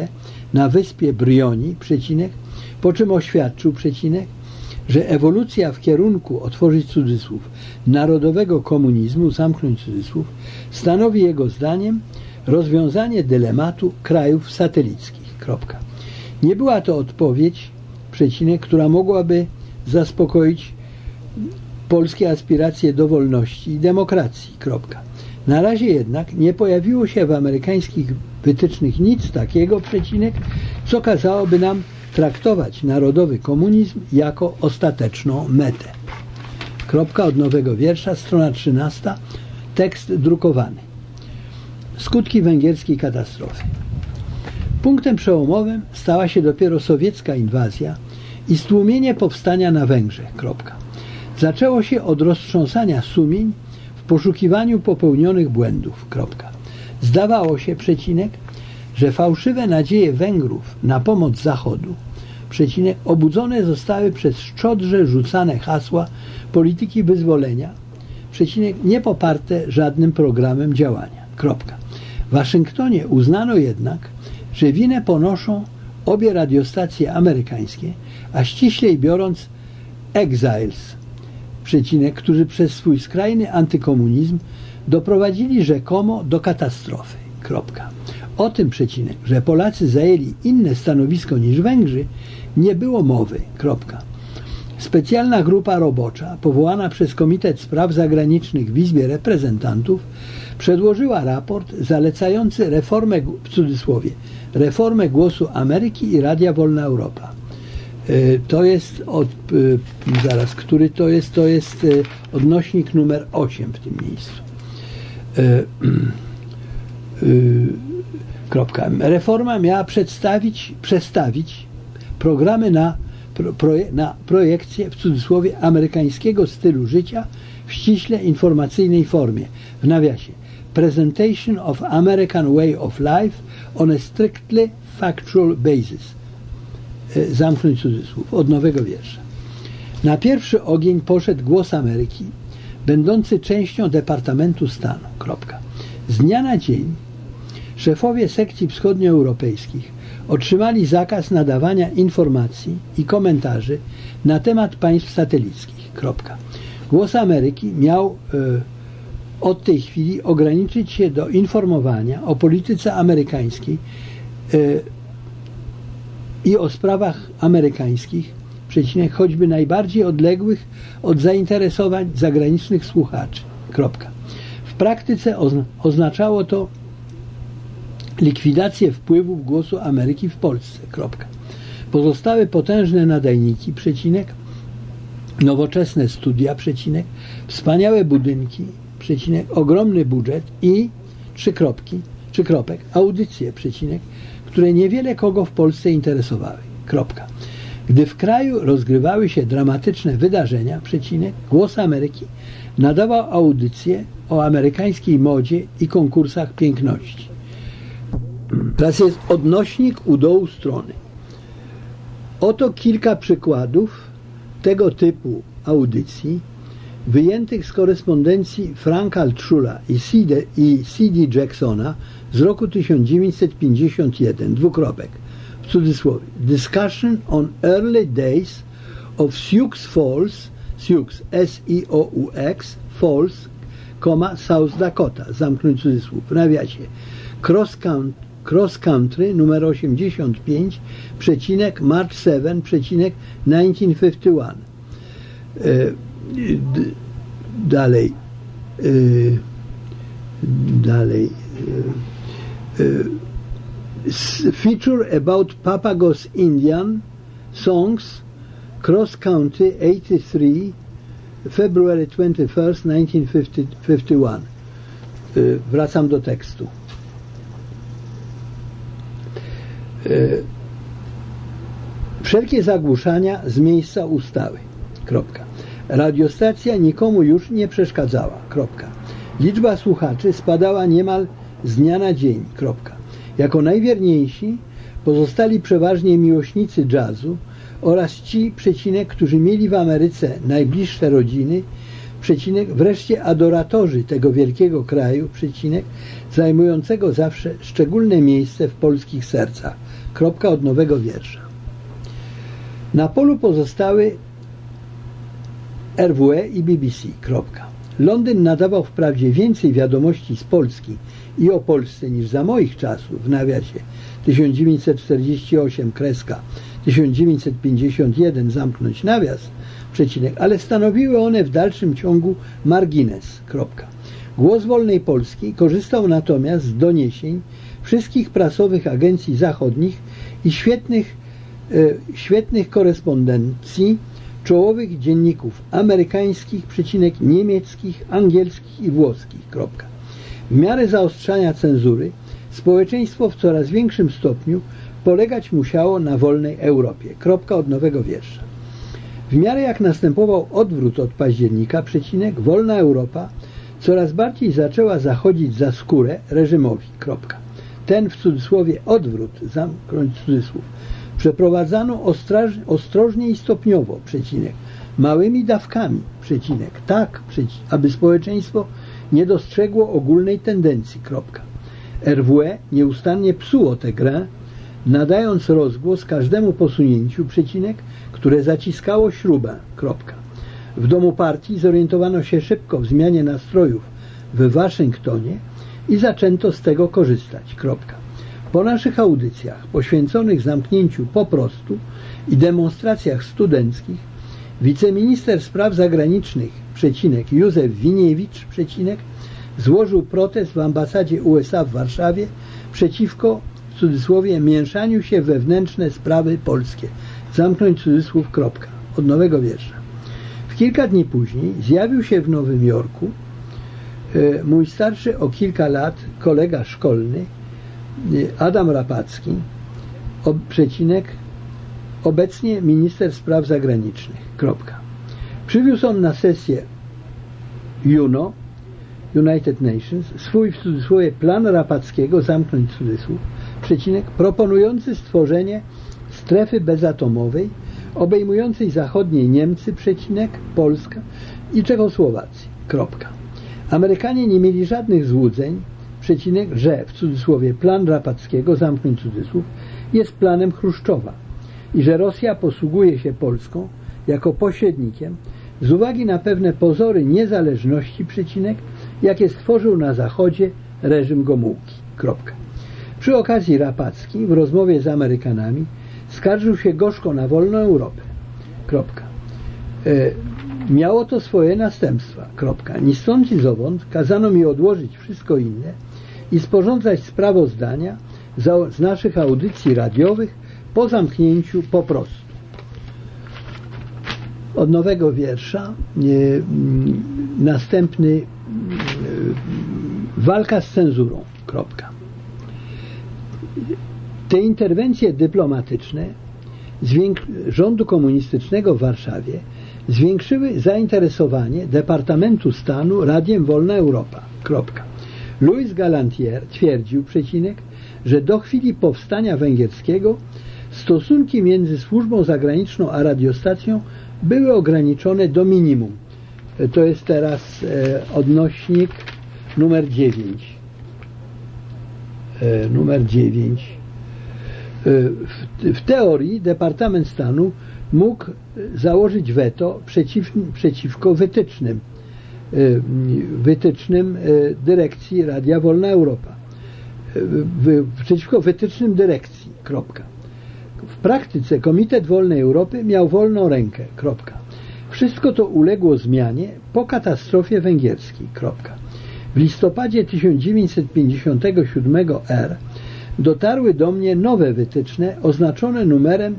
na wyspie Brioni, przecinek, po czym oświadczył, przecinek, że ewolucja w kierunku, otworzyć cudzysłów, narodowego komunizmu, zamknąć cudzysłów, stanowi jego zdaniem rozwiązanie dylematu krajów satelickich. Kropka. Nie była to odpowiedź, przecinek, która mogłaby zaspokoić polskie aspiracje do wolności i demokracji. Kropka. Na razie jednak nie pojawiło się w amerykańskich wytycznych nic takiego, przecinek, co kazałoby nam traktować narodowy komunizm jako ostateczną metę. Kropka od nowego wiersza, strona 13, tekst drukowany. Skutki węgierskiej katastrofy. Punktem przełomowym stała się dopiero sowiecka inwazja i stłumienie powstania na Węgrzech. Kropka. Zaczęło się od roztrząsania sumień w poszukiwaniu popełnionych błędów. Kropka. Zdawało się, przecinek, że fałszywe nadzieje Węgrów na pomoc Zachodu, przecinek, obudzone zostały przez szczodrze rzucane hasła polityki wyzwolenia, przecinek, nie poparte żadnym programem działania. Kropka. W Waszyngtonie uznano jednak, że winę ponoszą obie radiostacje amerykańskie, a ściślej biorąc exiles, przecinek, którzy przez swój skrajny antykomunizm doprowadzili rzekomo do katastrofy. Kropka. O tym, przecinek, że Polacy zajęli inne stanowisko niż Węgrzy, nie było mowy. Kropka. Specjalna grupa robocza, powołana przez Komitet Spraw Zagranicznych w Izbie Reprezentantów, przedłożyła raport zalecający reformę, w cudzysłowie, reformę Głosu Ameryki i Radia Wolna Europa. To jest zaraz, który to jest? To jest odnośnik numer 8 w tym miejscu. Kropka. Reforma miała przestawić programy na projekcję, w cudzysłowie, amerykańskiego stylu życia w ściśle informacyjnej formie. W nawiasie. Presentation of American Way of Life on a strictly factual basis. Zamknąć cudzysłów. Od nowego wiersza. Na pierwszy ogień poszedł Głos Ameryki, będący częścią Departamentu Stanu. Kropka. Z dnia na dzień szefowie sekcji wschodnioeuropejskich otrzymali zakaz nadawania informacji i komentarzy na temat państw satelickich. Kropka. Głos Ameryki miał od tej chwili ograniczyć się do informowania o polityce amerykańskiej i o sprawach amerykańskich, przecinek, choćby najbardziej odległych od zainteresowań zagranicznych słuchaczy. Kropka. W praktyce oznaczało to likwidację wpływów Głosu Ameryki w Polsce. Kropka. Pozostałe potężne nadajniki, przecinek, nowoczesne studia, przecinek, wspaniałe budynki, przecinek, ogromny budżet i trzy kropek, audycje, przecinek, które niewiele kogo w Polsce interesowały. Kropka. Gdy w kraju rozgrywały się dramatyczne wydarzenia, przecinek, Głos Ameryki nadawał audycje o amerykańskiej modzie i konkursach piękności. Teraz jest odnośnik u dołu strony. Oto kilka przykładów tego typu audycji wyjętych z korespondencji Franka Altschula i C.D. Jacksona z roku 1951, dwukropek, w cudzysłowie, Discussion on Early Days of Sioux Falls, Sioux, S-I-O-U-X, Falls, South Dakota, zamknąć cudzysłów, w nawiasie, Cross Country, numer 85, przecinek, March 7, przecinek, 1951. Dalej. Feature about Papagos Indian songs, Cross Country 83, February 21st, 1951. Wracam do tekstu. Wszelkie zagłuszania z miejsca ustały. Kropka. Radiostacja nikomu już nie przeszkadzała. Kropka. Liczba słuchaczy spadała niemal z dnia na dzień. Kropka. Jako najwierniejsi pozostali przeważnie miłośnicy jazzu oraz ci, przecinek, którzy mieli w Ameryce najbliższe rodziny, przecinek, wreszcie adoratorzy tego wielkiego kraju, przecinek, zajmującego zawsze szczególne miejsce w polskich sercach. Kropka od nowego wiersza. Na polu pozostały RWE i BBC. Kropka. Londyn nadawał wprawdzie więcej wiadomości z Polski i o Polsce niż za moich czasów, w nawiasie 1948 kreska 1951 zamknąć nawias, przecinek, ale stanowiły one w dalszym ciągu margines. Kropka. Głos Wolnej Polski korzystał natomiast z doniesień wszystkich prasowych agencji zachodnich i świetnych korespondencji czołowych dzienników amerykańskich, przecinek, niemieckich, angielskich i włoskich. Kropka. W miarę zaostrzania cenzury społeczeństwo w coraz większym stopniu polegać musiało na wolnej Europie. Kropka od nowego wiersza. W miarę jak następował odwrót od października, przecinek, wolna Europa coraz bardziej zaczęła zachodzić za skórę reżimowi. Kropka. Ten w cudzysłowie odwrót, zamknąć cudzysłów, przeprowadzano ostrożnie i stopniowo, przecinek, małymi dawkami, przecinek, tak, aby społeczeństwo nie dostrzegło ogólnej tendencji. Kropka. RWE nieustannie psuło tę grę, nadając rozgłos każdemu posunięciu, przecinek, które zaciskało śrubę. Kropka. W domu partii zorientowano się szybko w zmianie nastrojów w Waszyngtonie i zaczęto z tego korzystać. Kropka. Po naszych audycjach poświęconych zamknięciu po prostu i demonstracjach studenckich wiceminister spraw zagranicznych, przecinek, Józef Winiewicz, przecinek, złożył protest w ambasadzie USA w Warszawie przeciwko, w cudzysłowie, mieszaniu się w wewnętrzne sprawy polskie. Zamknąć cudzysłów. Kropka. Od nowego wiersza. W kilka dni później zjawił się w Nowym Jorku mój starszy o kilka lat kolega szkolny Adam Rapacki, przecinek, obecnie minister spraw zagranicznych. Kropka. Przywiózł on na sesję UNO, United Nations, swój, w cudzysłowie, plan Rapackiego, zamknąć cudzysłów, przecinek, proponujący stworzenie strefy bezatomowej obejmującej zachodnie Niemcy, przecinek, Polska i Czechosłowację. Kropka. Amerykanie nie mieli żadnych złudzeń, przecinek, że, w cudzysłowie, plan Rapackiego, zamknąć cudzysłów, jest planem Chruszczowa i że Rosja posługuje się Polską jako pośrednikiem z uwagi na pewne pozory niezależności, przecinek, jakie stworzył na Zachodzie reżim Gomułki. Kropka. Przy okazji Rapacki w rozmowie z Amerykanami skarżył się gorzko na wolną Europę. Kropka. Miało to swoje następstwa. Kropka. Ni stąd, ni zowąd kazano mi odłożyć wszystko inne i sporządzać sprawozdania z naszych audycji radiowych po zamknięciu po prostu. Od nowego wiersza następny walka z cenzurą. Kropka. Te interwencje dyplomatyczne rządu komunistycznego w Warszawie zwiększyły zainteresowanie Departamentu Stanu Radiem Wolna Europa. Kropka. Louis Galantier twierdził, przecinek, że do chwili powstania węgierskiego stosunki między służbą zagraniczną a radiostacją były ograniczone do minimum. To jest teraz odnośnik numer 9. Numer 9. W teorii Departament Stanu mógł założyć weto przeciwko wytycznym dyrekcji Radia Wolna Europa. Przeciwko wytycznym dyrekcji. Kropka. W praktyce Komitet Wolnej Europy miał wolną rękę. Kropka. Wszystko to uległo zmianie po katastrofie węgierskiej. Kropka. W listopadzie 1957 r. dotarły do mnie nowe wytyczne oznaczone numerem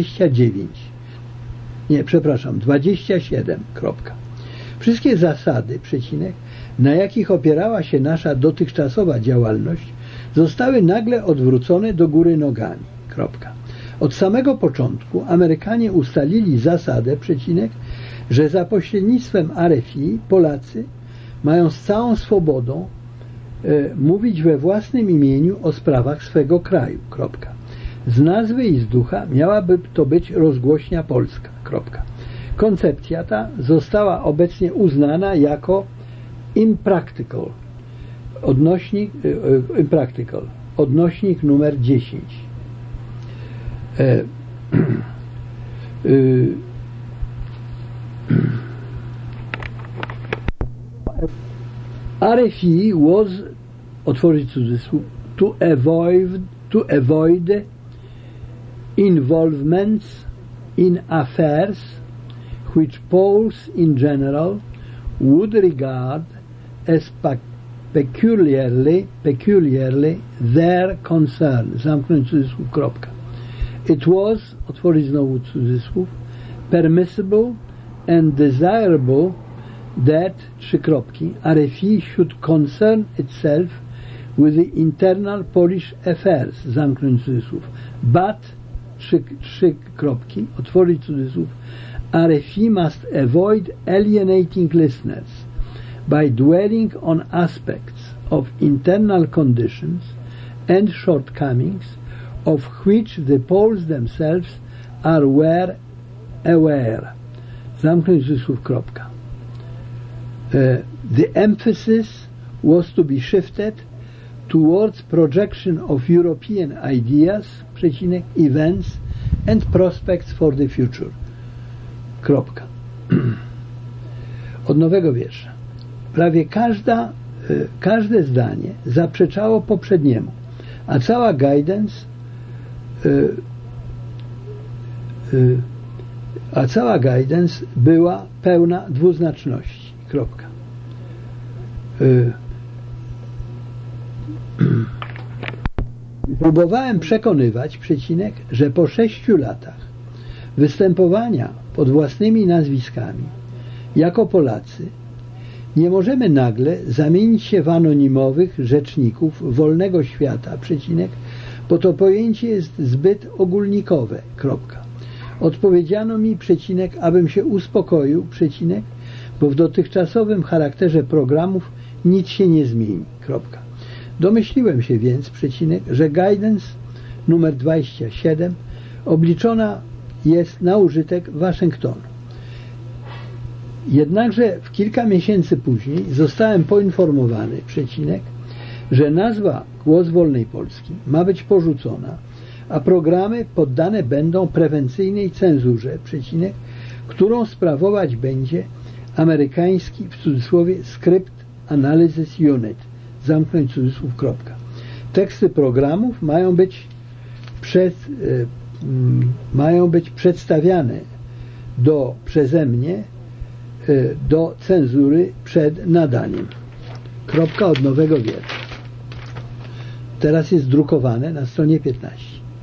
27. Kropka. Wszystkie zasady, przecinek, na jakich opierała się nasza dotychczasowa działalność, zostały nagle odwrócone do góry nogami. Kropka. Od samego początku Amerykanie ustalili zasadę, przecinek, że za pośrednictwem RFI Polacy mają z całą swobodą mówić we własnym imieniu o sprawach swego kraju. Kropka. Z nazwy i z ducha miałaby to być rozgłośnia polska. Kropka. Koncepcja ta została obecnie uznana jako impractical. Odnośnik numer 10. RFE was, otworzyć cudzysłów, to avoid involvements in affairs which Poles in general would regard as peculiarly their concern. Zamknąć cudzysłów, kropka. It was, otworzyć znowu cudzysłów, permissible and desirable that, trzy kropki, RFE should concern itself with the internal Polish affairs, zamknąć cudzysłów, but, trzy kropki, otworzyć cudzysłów, RFE must avoid alienating listeners by dwelling on aspects of internal conditions and shortcomings of which the Poles themselves were aware. Zamknąć cudzysłów, kropka. The emphasis was to be shifted towards projection of European ideas, events and prospects for the future. Kropka. Od nowego wiersza. Prawie każde zdanie zaprzeczało poprzedniemu, a cała guidance była pełna dwuznaczności. Kropka. Próbowałem przekonywać, że po 6 latach występowania pod własnymi nazwiskami jako Polacy nie możemy nagle zamienić się w anonimowych rzeczników wolnego świata, bo to pojęcie jest zbyt ogólnikowe. Kropka. Odpowiedziano mi, abym się uspokoił, bo w dotychczasowym charakterze programów nic się nie zmieni. Kropka. Domyśliłem się więc, że guidance numer 27 obliczona jest na użytek Waszyngtonu. Jednakże w kilka miesięcy później zostałem poinformowany, że nazwa Głos Wolnej Polski ma być porzucona, a programy poddane będą prewencyjnej cenzurze, którą sprawować będzie amerykański, w cudzysłowie, Script Analysis Unit, zamknąć cudzysłów, kropka. Teksty programów mają być przedstawiane przeze mnie do cenzury przed nadaniem. Kropka od nowego wiersza. Teraz jest drukowane na stronie 15.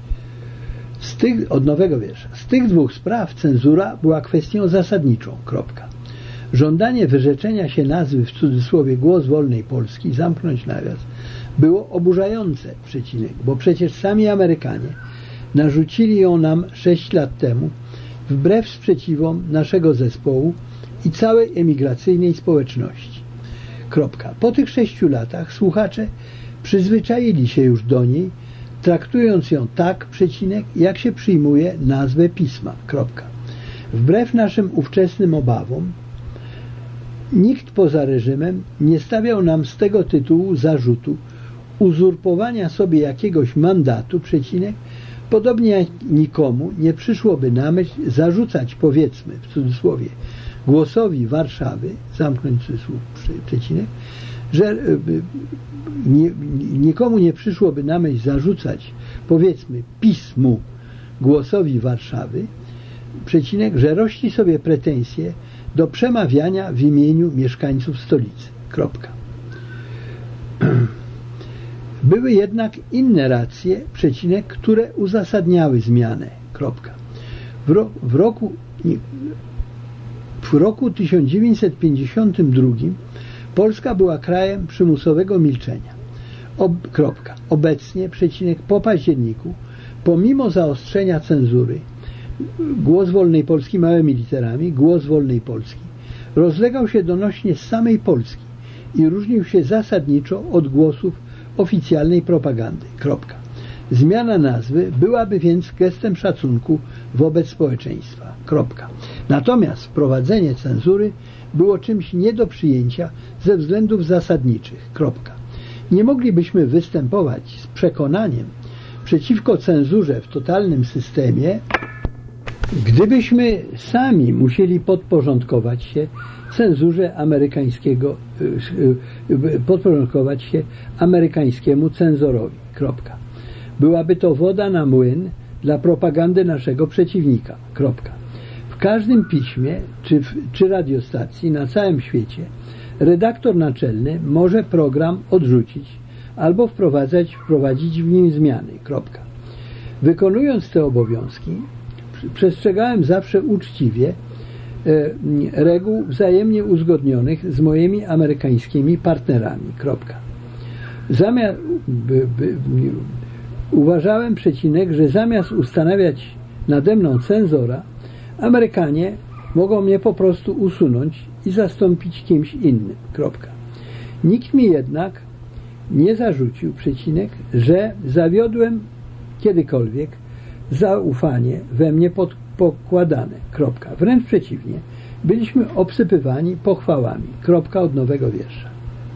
Od nowego wiersza. Z tych dwóch spraw cenzura była kwestią zasadniczą. Kropka. Żądanie wyrzeczenia się nazwy, w cudzysłowie, Głos Wolnej Polski, zamknąć nawias, było oburzające, bo przecież sami Amerykanie narzucili ją nam 6 lat temu, wbrew sprzeciwom naszego zespołu i całej emigracyjnej społeczności. Kropka. Po tych 6 latach słuchacze przyzwyczaili się już do niej, traktując ją tak, jak się przyjmuje nazwę pisma. Kropka. Wbrew naszym ówczesnym obawom, nikt poza reżimem nie stawiał nam z tego tytułu zarzutu uzurpowania sobie jakiegoś mandatu, podobnie jak nikomu nie przyszłoby na myśl zarzucać, powiedzmy, w cudzysłowie, Głosowi Warszawy, zamknąć cudzysłów, że nikomu nie przyszłoby na myśl zarzucać, powiedzmy, pismu Głosowi Warszawy, że rości sobie pretensje do przemawiania w imieniu mieszkańców stolicy. Kropka. Były jednak inne racje, które uzasadniały zmianę. Kropka. W roku 1952 Polska była krajem przymusowego milczenia. Kropka. Obecnie, po październiku, pomimo zaostrzenia cenzury, Głos Wolnej Polski, małymi literami, Głos Wolnej Polski, rozlegał się donośnie z samej Polski i różnił się zasadniczo od głosów oficjalnej propagandy. Kropka. Zmiana nazwy byłaby więc gestem szacunku wobec społeczeństwa. Kropka. Natomiast wprowadzenie cenzury było czymś nie do przyjęcia ze względów zasadniczych. Kropka. Nie moglibyśmy występować z przekonaniem, przeciwko cenzurze w totalnym systemie, gdybyśmy sami musieli podporządkować się amerykańskiemu cenzorowi. Kropka. Byłaby to woda na młyn dla propagandy naszego przeciwnika. Kropka. W każdym piśmie czy radiostacji na całym świecie redaktor naczelny może program odrzucić albo wprowadzić w nim zmiany. Kropka. Wykonując te obowiązki, przestrzegałem zawsze uczciwie reguł wzajemnie uzgodnionych z moimi amerykańskimi partnerami. Kropka. Uważałem, że zamiast ustanawiać nade mną cenzora, Amerykanie mogą mnie po prostu usunąć i zastąpić kimś innym. Kropka. Nikt mi jednak nie zarzucił, że zawiodłem kiedykolwiek zaufanie we mnie pokładane. Kropka. Wręcz przeciwnie, byliśmy obsypywani pochwałami. Kropka od nowego wiersza.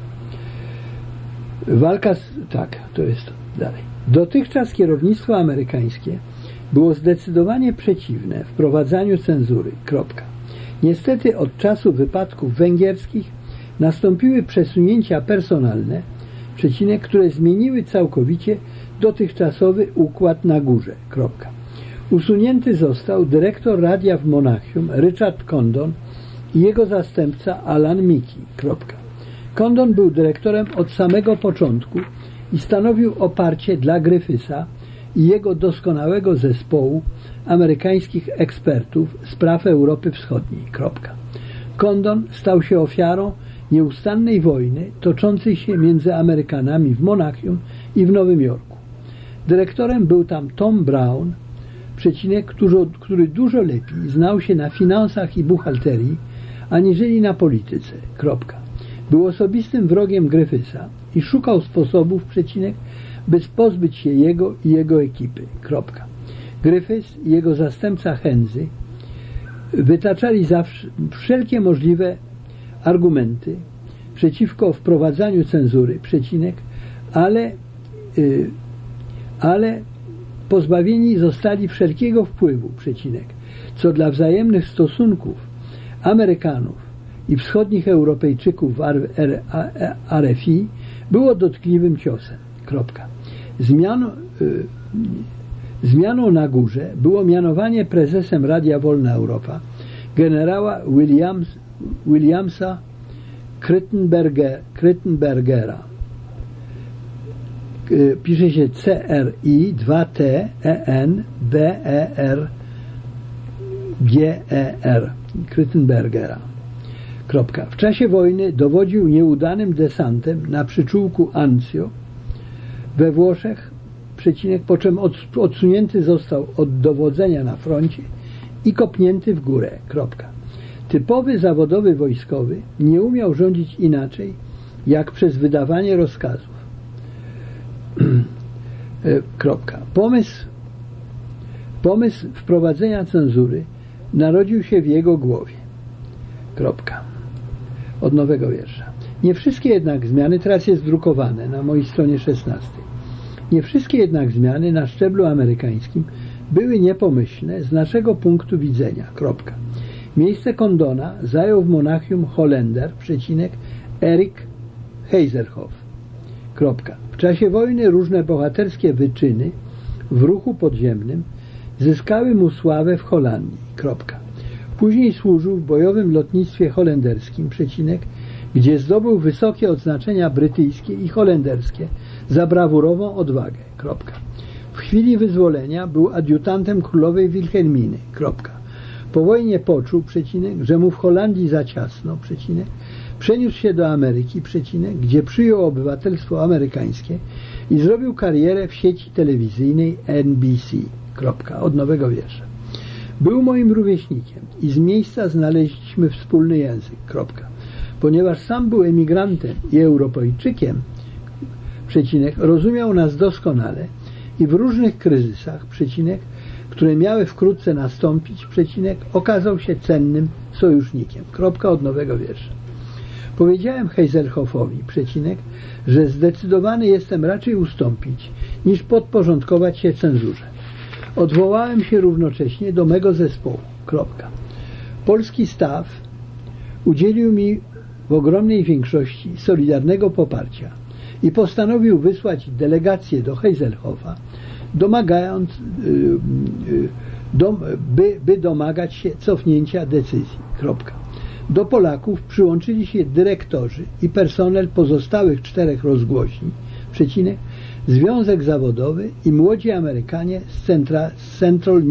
To jest to. Dalej. Dotychczas kierownictwo amerykańskie było zdecydowanie przeciwne wprowadzaniu cenzury. Kropka. Niestety od czasu wypadków węgierskich nastąpiły przesunięcia personalne, które zmieniły całkowicie dotychczasowy układ na górze. Kropka. Usunięty został dyrektor radia w Monachium Richard Condon i jego zastępca Alan Mickey. Kropka. Condon był dyrektorem od samego początku i stanowił oparcie dla Griffitha i jego doskonałego zespołu amerykańskich ekspertów z praw Europy Wschodniej. Kropka. Condon stał się ofiarą nieustannej wojny toczącej się między Amerykanami w Monachium i w Nowym Jorku. Dyrektorem był tam Tom Brown, który dużo lepiej znał się na finansach i buchalterii, aniżeli na polityce. Kropka. Był osobistym wrogiem Griffitha i szukał sposobów, by pozbyć się jego i jego ekipy. Kropka. Griffith i jego zastępca Henzy wytaczali zawsze wszelkie możliwe argumenty przeciwko wprowadzaniu cenzury, ale pozbawieni zostali wszelkiego wpływu, co dla wzajemnych stosunków Amerykanów i wschodnich Europejczyków w RFI było dotkliwym ciosem. Kropka. Zmianą na górze było mianowanie prezesem Radia Wolna Europa generała Williamsa Crittenbergera. Pisze się Crittenberger. Crittenbergera. Kropka. W czasie wojny dowodził nieudanym desantem na przyczółku Anzio we Włoszech, po czym odsunięty został od dowodzenia na froncie i kopnięty w górę. Kropka. Typowy zawodowy wojskowy nie umiał rządzić inaczej jak przez wydawanie rozkazów. Kropka. Pomysł wprowadzenia cenzury narodził się w jego głowie. Kropka. Od nowego wiersza. Nie wszystkie jednak zmiany, teraz jest drukowane na mojej stronie 16. Nie wszystkie jednak zmiany na szczeblu amerykańskim były niepomyślne z naszego punktu widzenia. Kropka. Miejsce Condona zajął w Monachium Holender, Erik Heiserhoff. Kropka. W czasie wojny różne bohaterskie wyczyny w ruchu podziemnym zyskały mu sławę w Holandii. Kropka. Później służył w bojowym lotnictwie holenderskim, gdzie zdobył wysokie odznaczenia brytyjskie i holenderskie za brawurową odwagę. Kropka. W chwili wyzwolenia był adiutantem królowej Wilhelminy. Kropka. Po wojnie poczuł, że mu w Holandii za ciasno, przeniósł się do Ameryki, gdzie przyjął obywatelstwo amerykańskie i zrobił karierę w sieci telewizyjnej NBC. Kropka. Od nowego wiersza. Był moim rówieśnikiem i z miejsca znaleźliśmy wspólny język. Kropka. Ponieważ sam był emigrantem i Europejczykiem, rozumiał nas doskonale i w różnych kryzysach, które miały wkrótce nastąpić, okazał się cennym sojusznikiem. Kropka od nowego wiersza. Powiedziałem Heiserhoffowi, że zdecydowany jestem raczej ustąpić, niż podporządkować się cenzurze. Odwołałem się równocześnie do mego zespołu. Polski staw udzielił mi w ogromnej większości solidarnego poparcia i postanowił wysłać delegację do Haselhoffa, by domagać się cofnięcia decyzji. Do Polaków przyłączyli się dyrektorzy i personel pozostałych 4 rozgłośni, Związek Zawodowy i młodzi Amerykanie z Central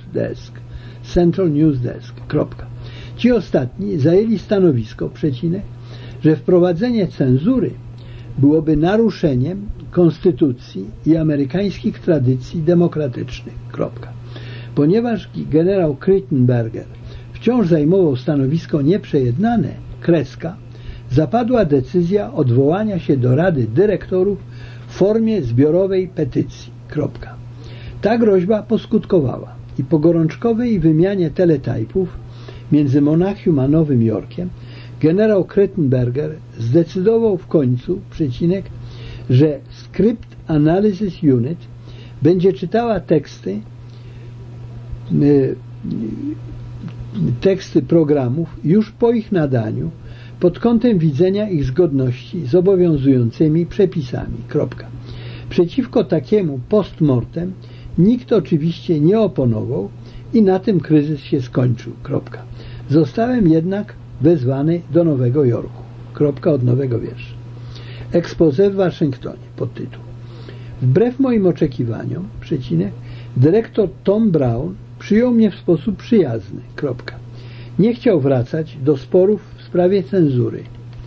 News Desk. Ci ostatni zajęli stanowisko, że wprowadzenie cenzury byłoby naruszeniem konstytucji i amerykańskich tradycji demokratycznych. Ponieważ generał Krittenberger wciąż zajmował stanowisko nieprzejednane, zapadła decyzja odwołania się do Rady Dyrektorów w formie zbiorowej petycji. Ta groźba poskutkowała i po gorączkowej wymianie teletypów między Monachium a Nowym Jorkiem generał Krittenberger zdecydował w końcu, że Script Analysis Unit będzie czytała teksty programów już po ich nadaniu pod kątem widzenia ich zgodności z obowiązującymi przepisami. Przeciwko takiemu postmortem nikt oczywiście nie oponował i na tym kryzys się skończył. Zostałem jednak wezwany do Nowego Jorku. Od nowego wiersza. Exposé w Waszyngtonie. Podtytuł. Wbrew moim oczekiwaniom, dyrektor Tom Brown przyjął mnie w sposób przyjazny. Nie chciał wracać do sporów w sprawie cenzury.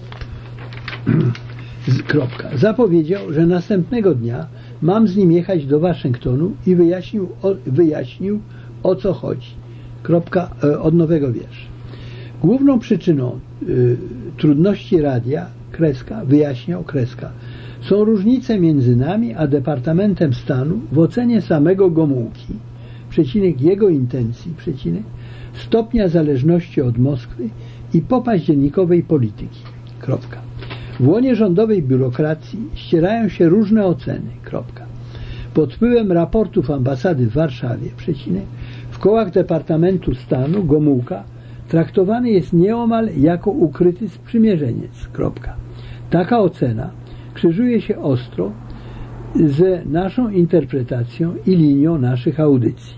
Zapowiedział, że następnego dnia mam z nim jechać do Waszyngtonu i wyjaśnił o co chodzi. Od nowego wiersza. Główną przyczyną trudności radia, wyjaśniał, są różnice między nami a Departamentem Stanu w ocenie samego Gomułki, jego intencji, stopnia zależności od Moskwy i popaździernikowej polityki. W łonie rządowej biurokracji ścierają się różne oceny. Pod wpływem raportów ambasady w Warszawie, w kołach Departamentu Stanu Gomułka traktowany jest nieomal jako ukryty sprzymierzeniec. Taka ocena krzyżuje się ostro z naszą interpretacją i linią naszych audycji.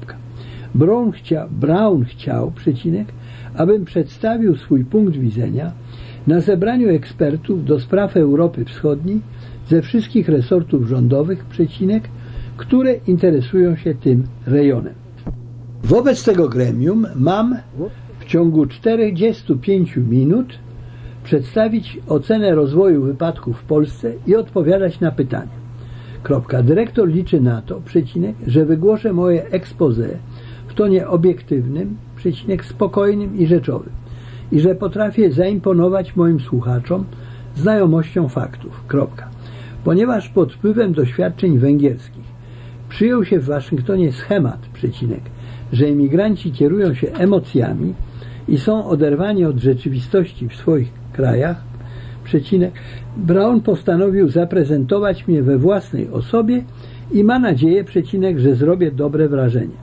Brown chciał, abym przedstawił swój punkt widzenia na zebraniu ekspertów do spraw Europy Wschodniej ze wszystkich resortów rządowych, które interesują się tym rejonem. Wobec tego gremium mam w ciągu 45 minut przedstawić ocenę rozwoju wypadków w Polsce i odpowiadać na pytania. Dyrektor liczy na to, że wygłoszę moje exposé w tonie obiektywnym, spokojnym i rzeczowym i że potrafię zaimponować moim słuchaczom znajomością faktów. Ponieważ pod wpływem doświadczeń węgierskich przyjął się w Waszyngtonie schemat, że emigranci kierują się emocjami i są oderwani od rzeczywistości w swoich krajach, Brown postanowił zaprezentować mnie we własnej osobie i ma nadzieję, że zrobię dobre wrażenie.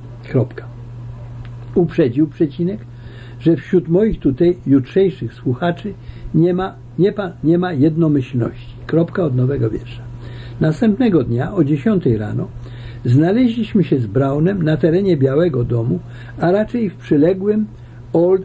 Uprzedził, że wśród moich jutrzejszych słuchaczy nie ma jednomyślności. Od nowego wiersza. Następnego dnia o 10 rano znaleźliśmy się z Brownem na terenie Białego Domu, a raczej w przyległym Old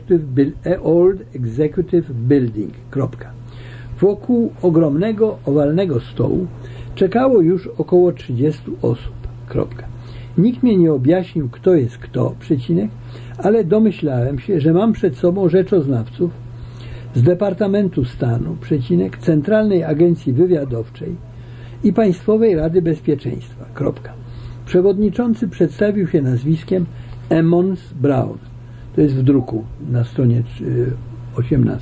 Executive Building. Wokół ogromnego, owalnego stołu czekało już około 30 osób. Nikt mnie nie objaśnił, kto jest kto, ale domyślałem się, że mam przed sobą rzeczoznawców z Departamentu Stanu, Centralnej Agencji Wywiadowczej i Państwowej Rady Bezpieczeństwa. Przewodniczący przedstawił się nazwiskiem Emmons Brown. To jest w druku na stronie 18.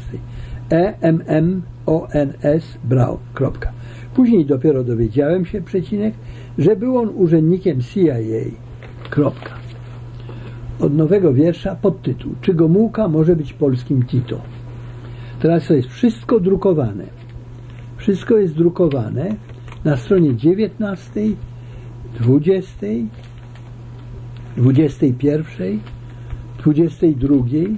EMMONS Brown. Później dopiero dowiedziałem się, że był on urzędnikiem CIA. Od nowego wiersza podtytuł: Czy Gomułka może być polskim Tito? Teraz to jest wszystko drukowane. Wszystko jest drukowane na stronie 19, 20, 21, 22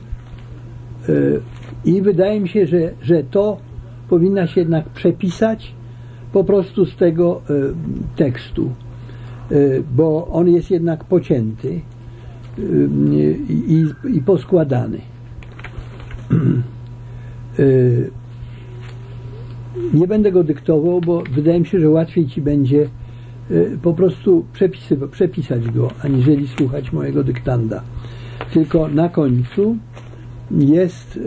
i wydaje mi się, że to powinna się jednak przepisać po prostu z tego tekstu, bo on jest jednak pocięty i poskładany. Nie będę go dyktował, bo wydaje mi się, że łatwiej Ci będzie po prostu przepisać go, aniżeli słuchać mojego dyktanda. Tylko na końcu jest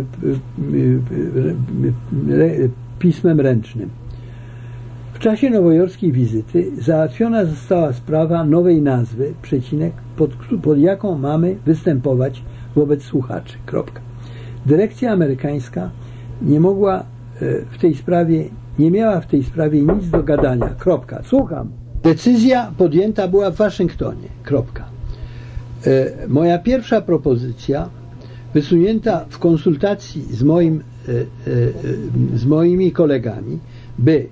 pismem ręcznym. W czasie nowojorskiej wizyty załatwiona została sprawa nowej nazwy, przecinek, pod jaką mamy występować wobec słuchaczy. Kropka. Dyrekcja amerykańska nie miała w tej sprawie nic do gadania. Kropka. Słucham. Decyzja podjęta była w Waszyngtonie. Kropka. Moja pierwsza propozycja, wysunięta w konsultacji z moimi kolegami, by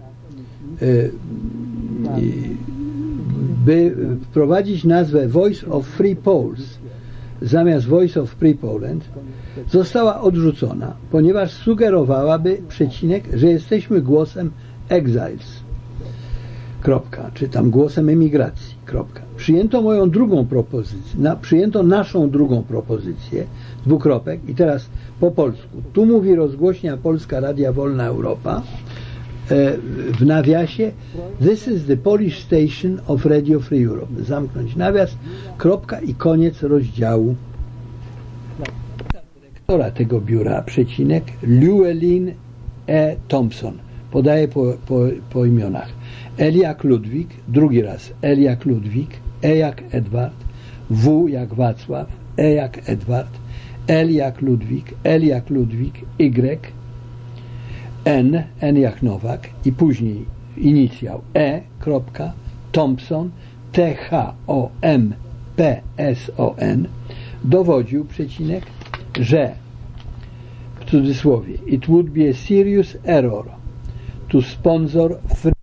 wprowadzić nazwę Voice of Free Poles zamiast Voice of Free Poland, została odrzucona, ponieważ sugerowałaby, przecinek, że jesteśmy głosem exiles. Kropka, czy tam głosem emigracji. Kropka. Przyjęto naszą drugą propozycję, dwukropek, i teraz po polsku. Tu mówi rozgłośnia Polska Radia Wolna Europa, w nawiasie This is the Polish Station of Radio Free Europe. Zamknąć nawias, kropka i koniec rozdziału. Dyrektora tego biura, przecinek, Llewellyn E. Thompson. Podaję po imionach. Eliak Ludwik, drugi raz Eliak Ludwik, E jak Edward, W jak Wacław, E jak Edward, L jak Ludwik, Y, N jak Nowak i później inicjał E, kropka, Thompson, THOMPSON, dowodził, przecinek, że, w cudzysłowie, it would be a serious error to sponsor free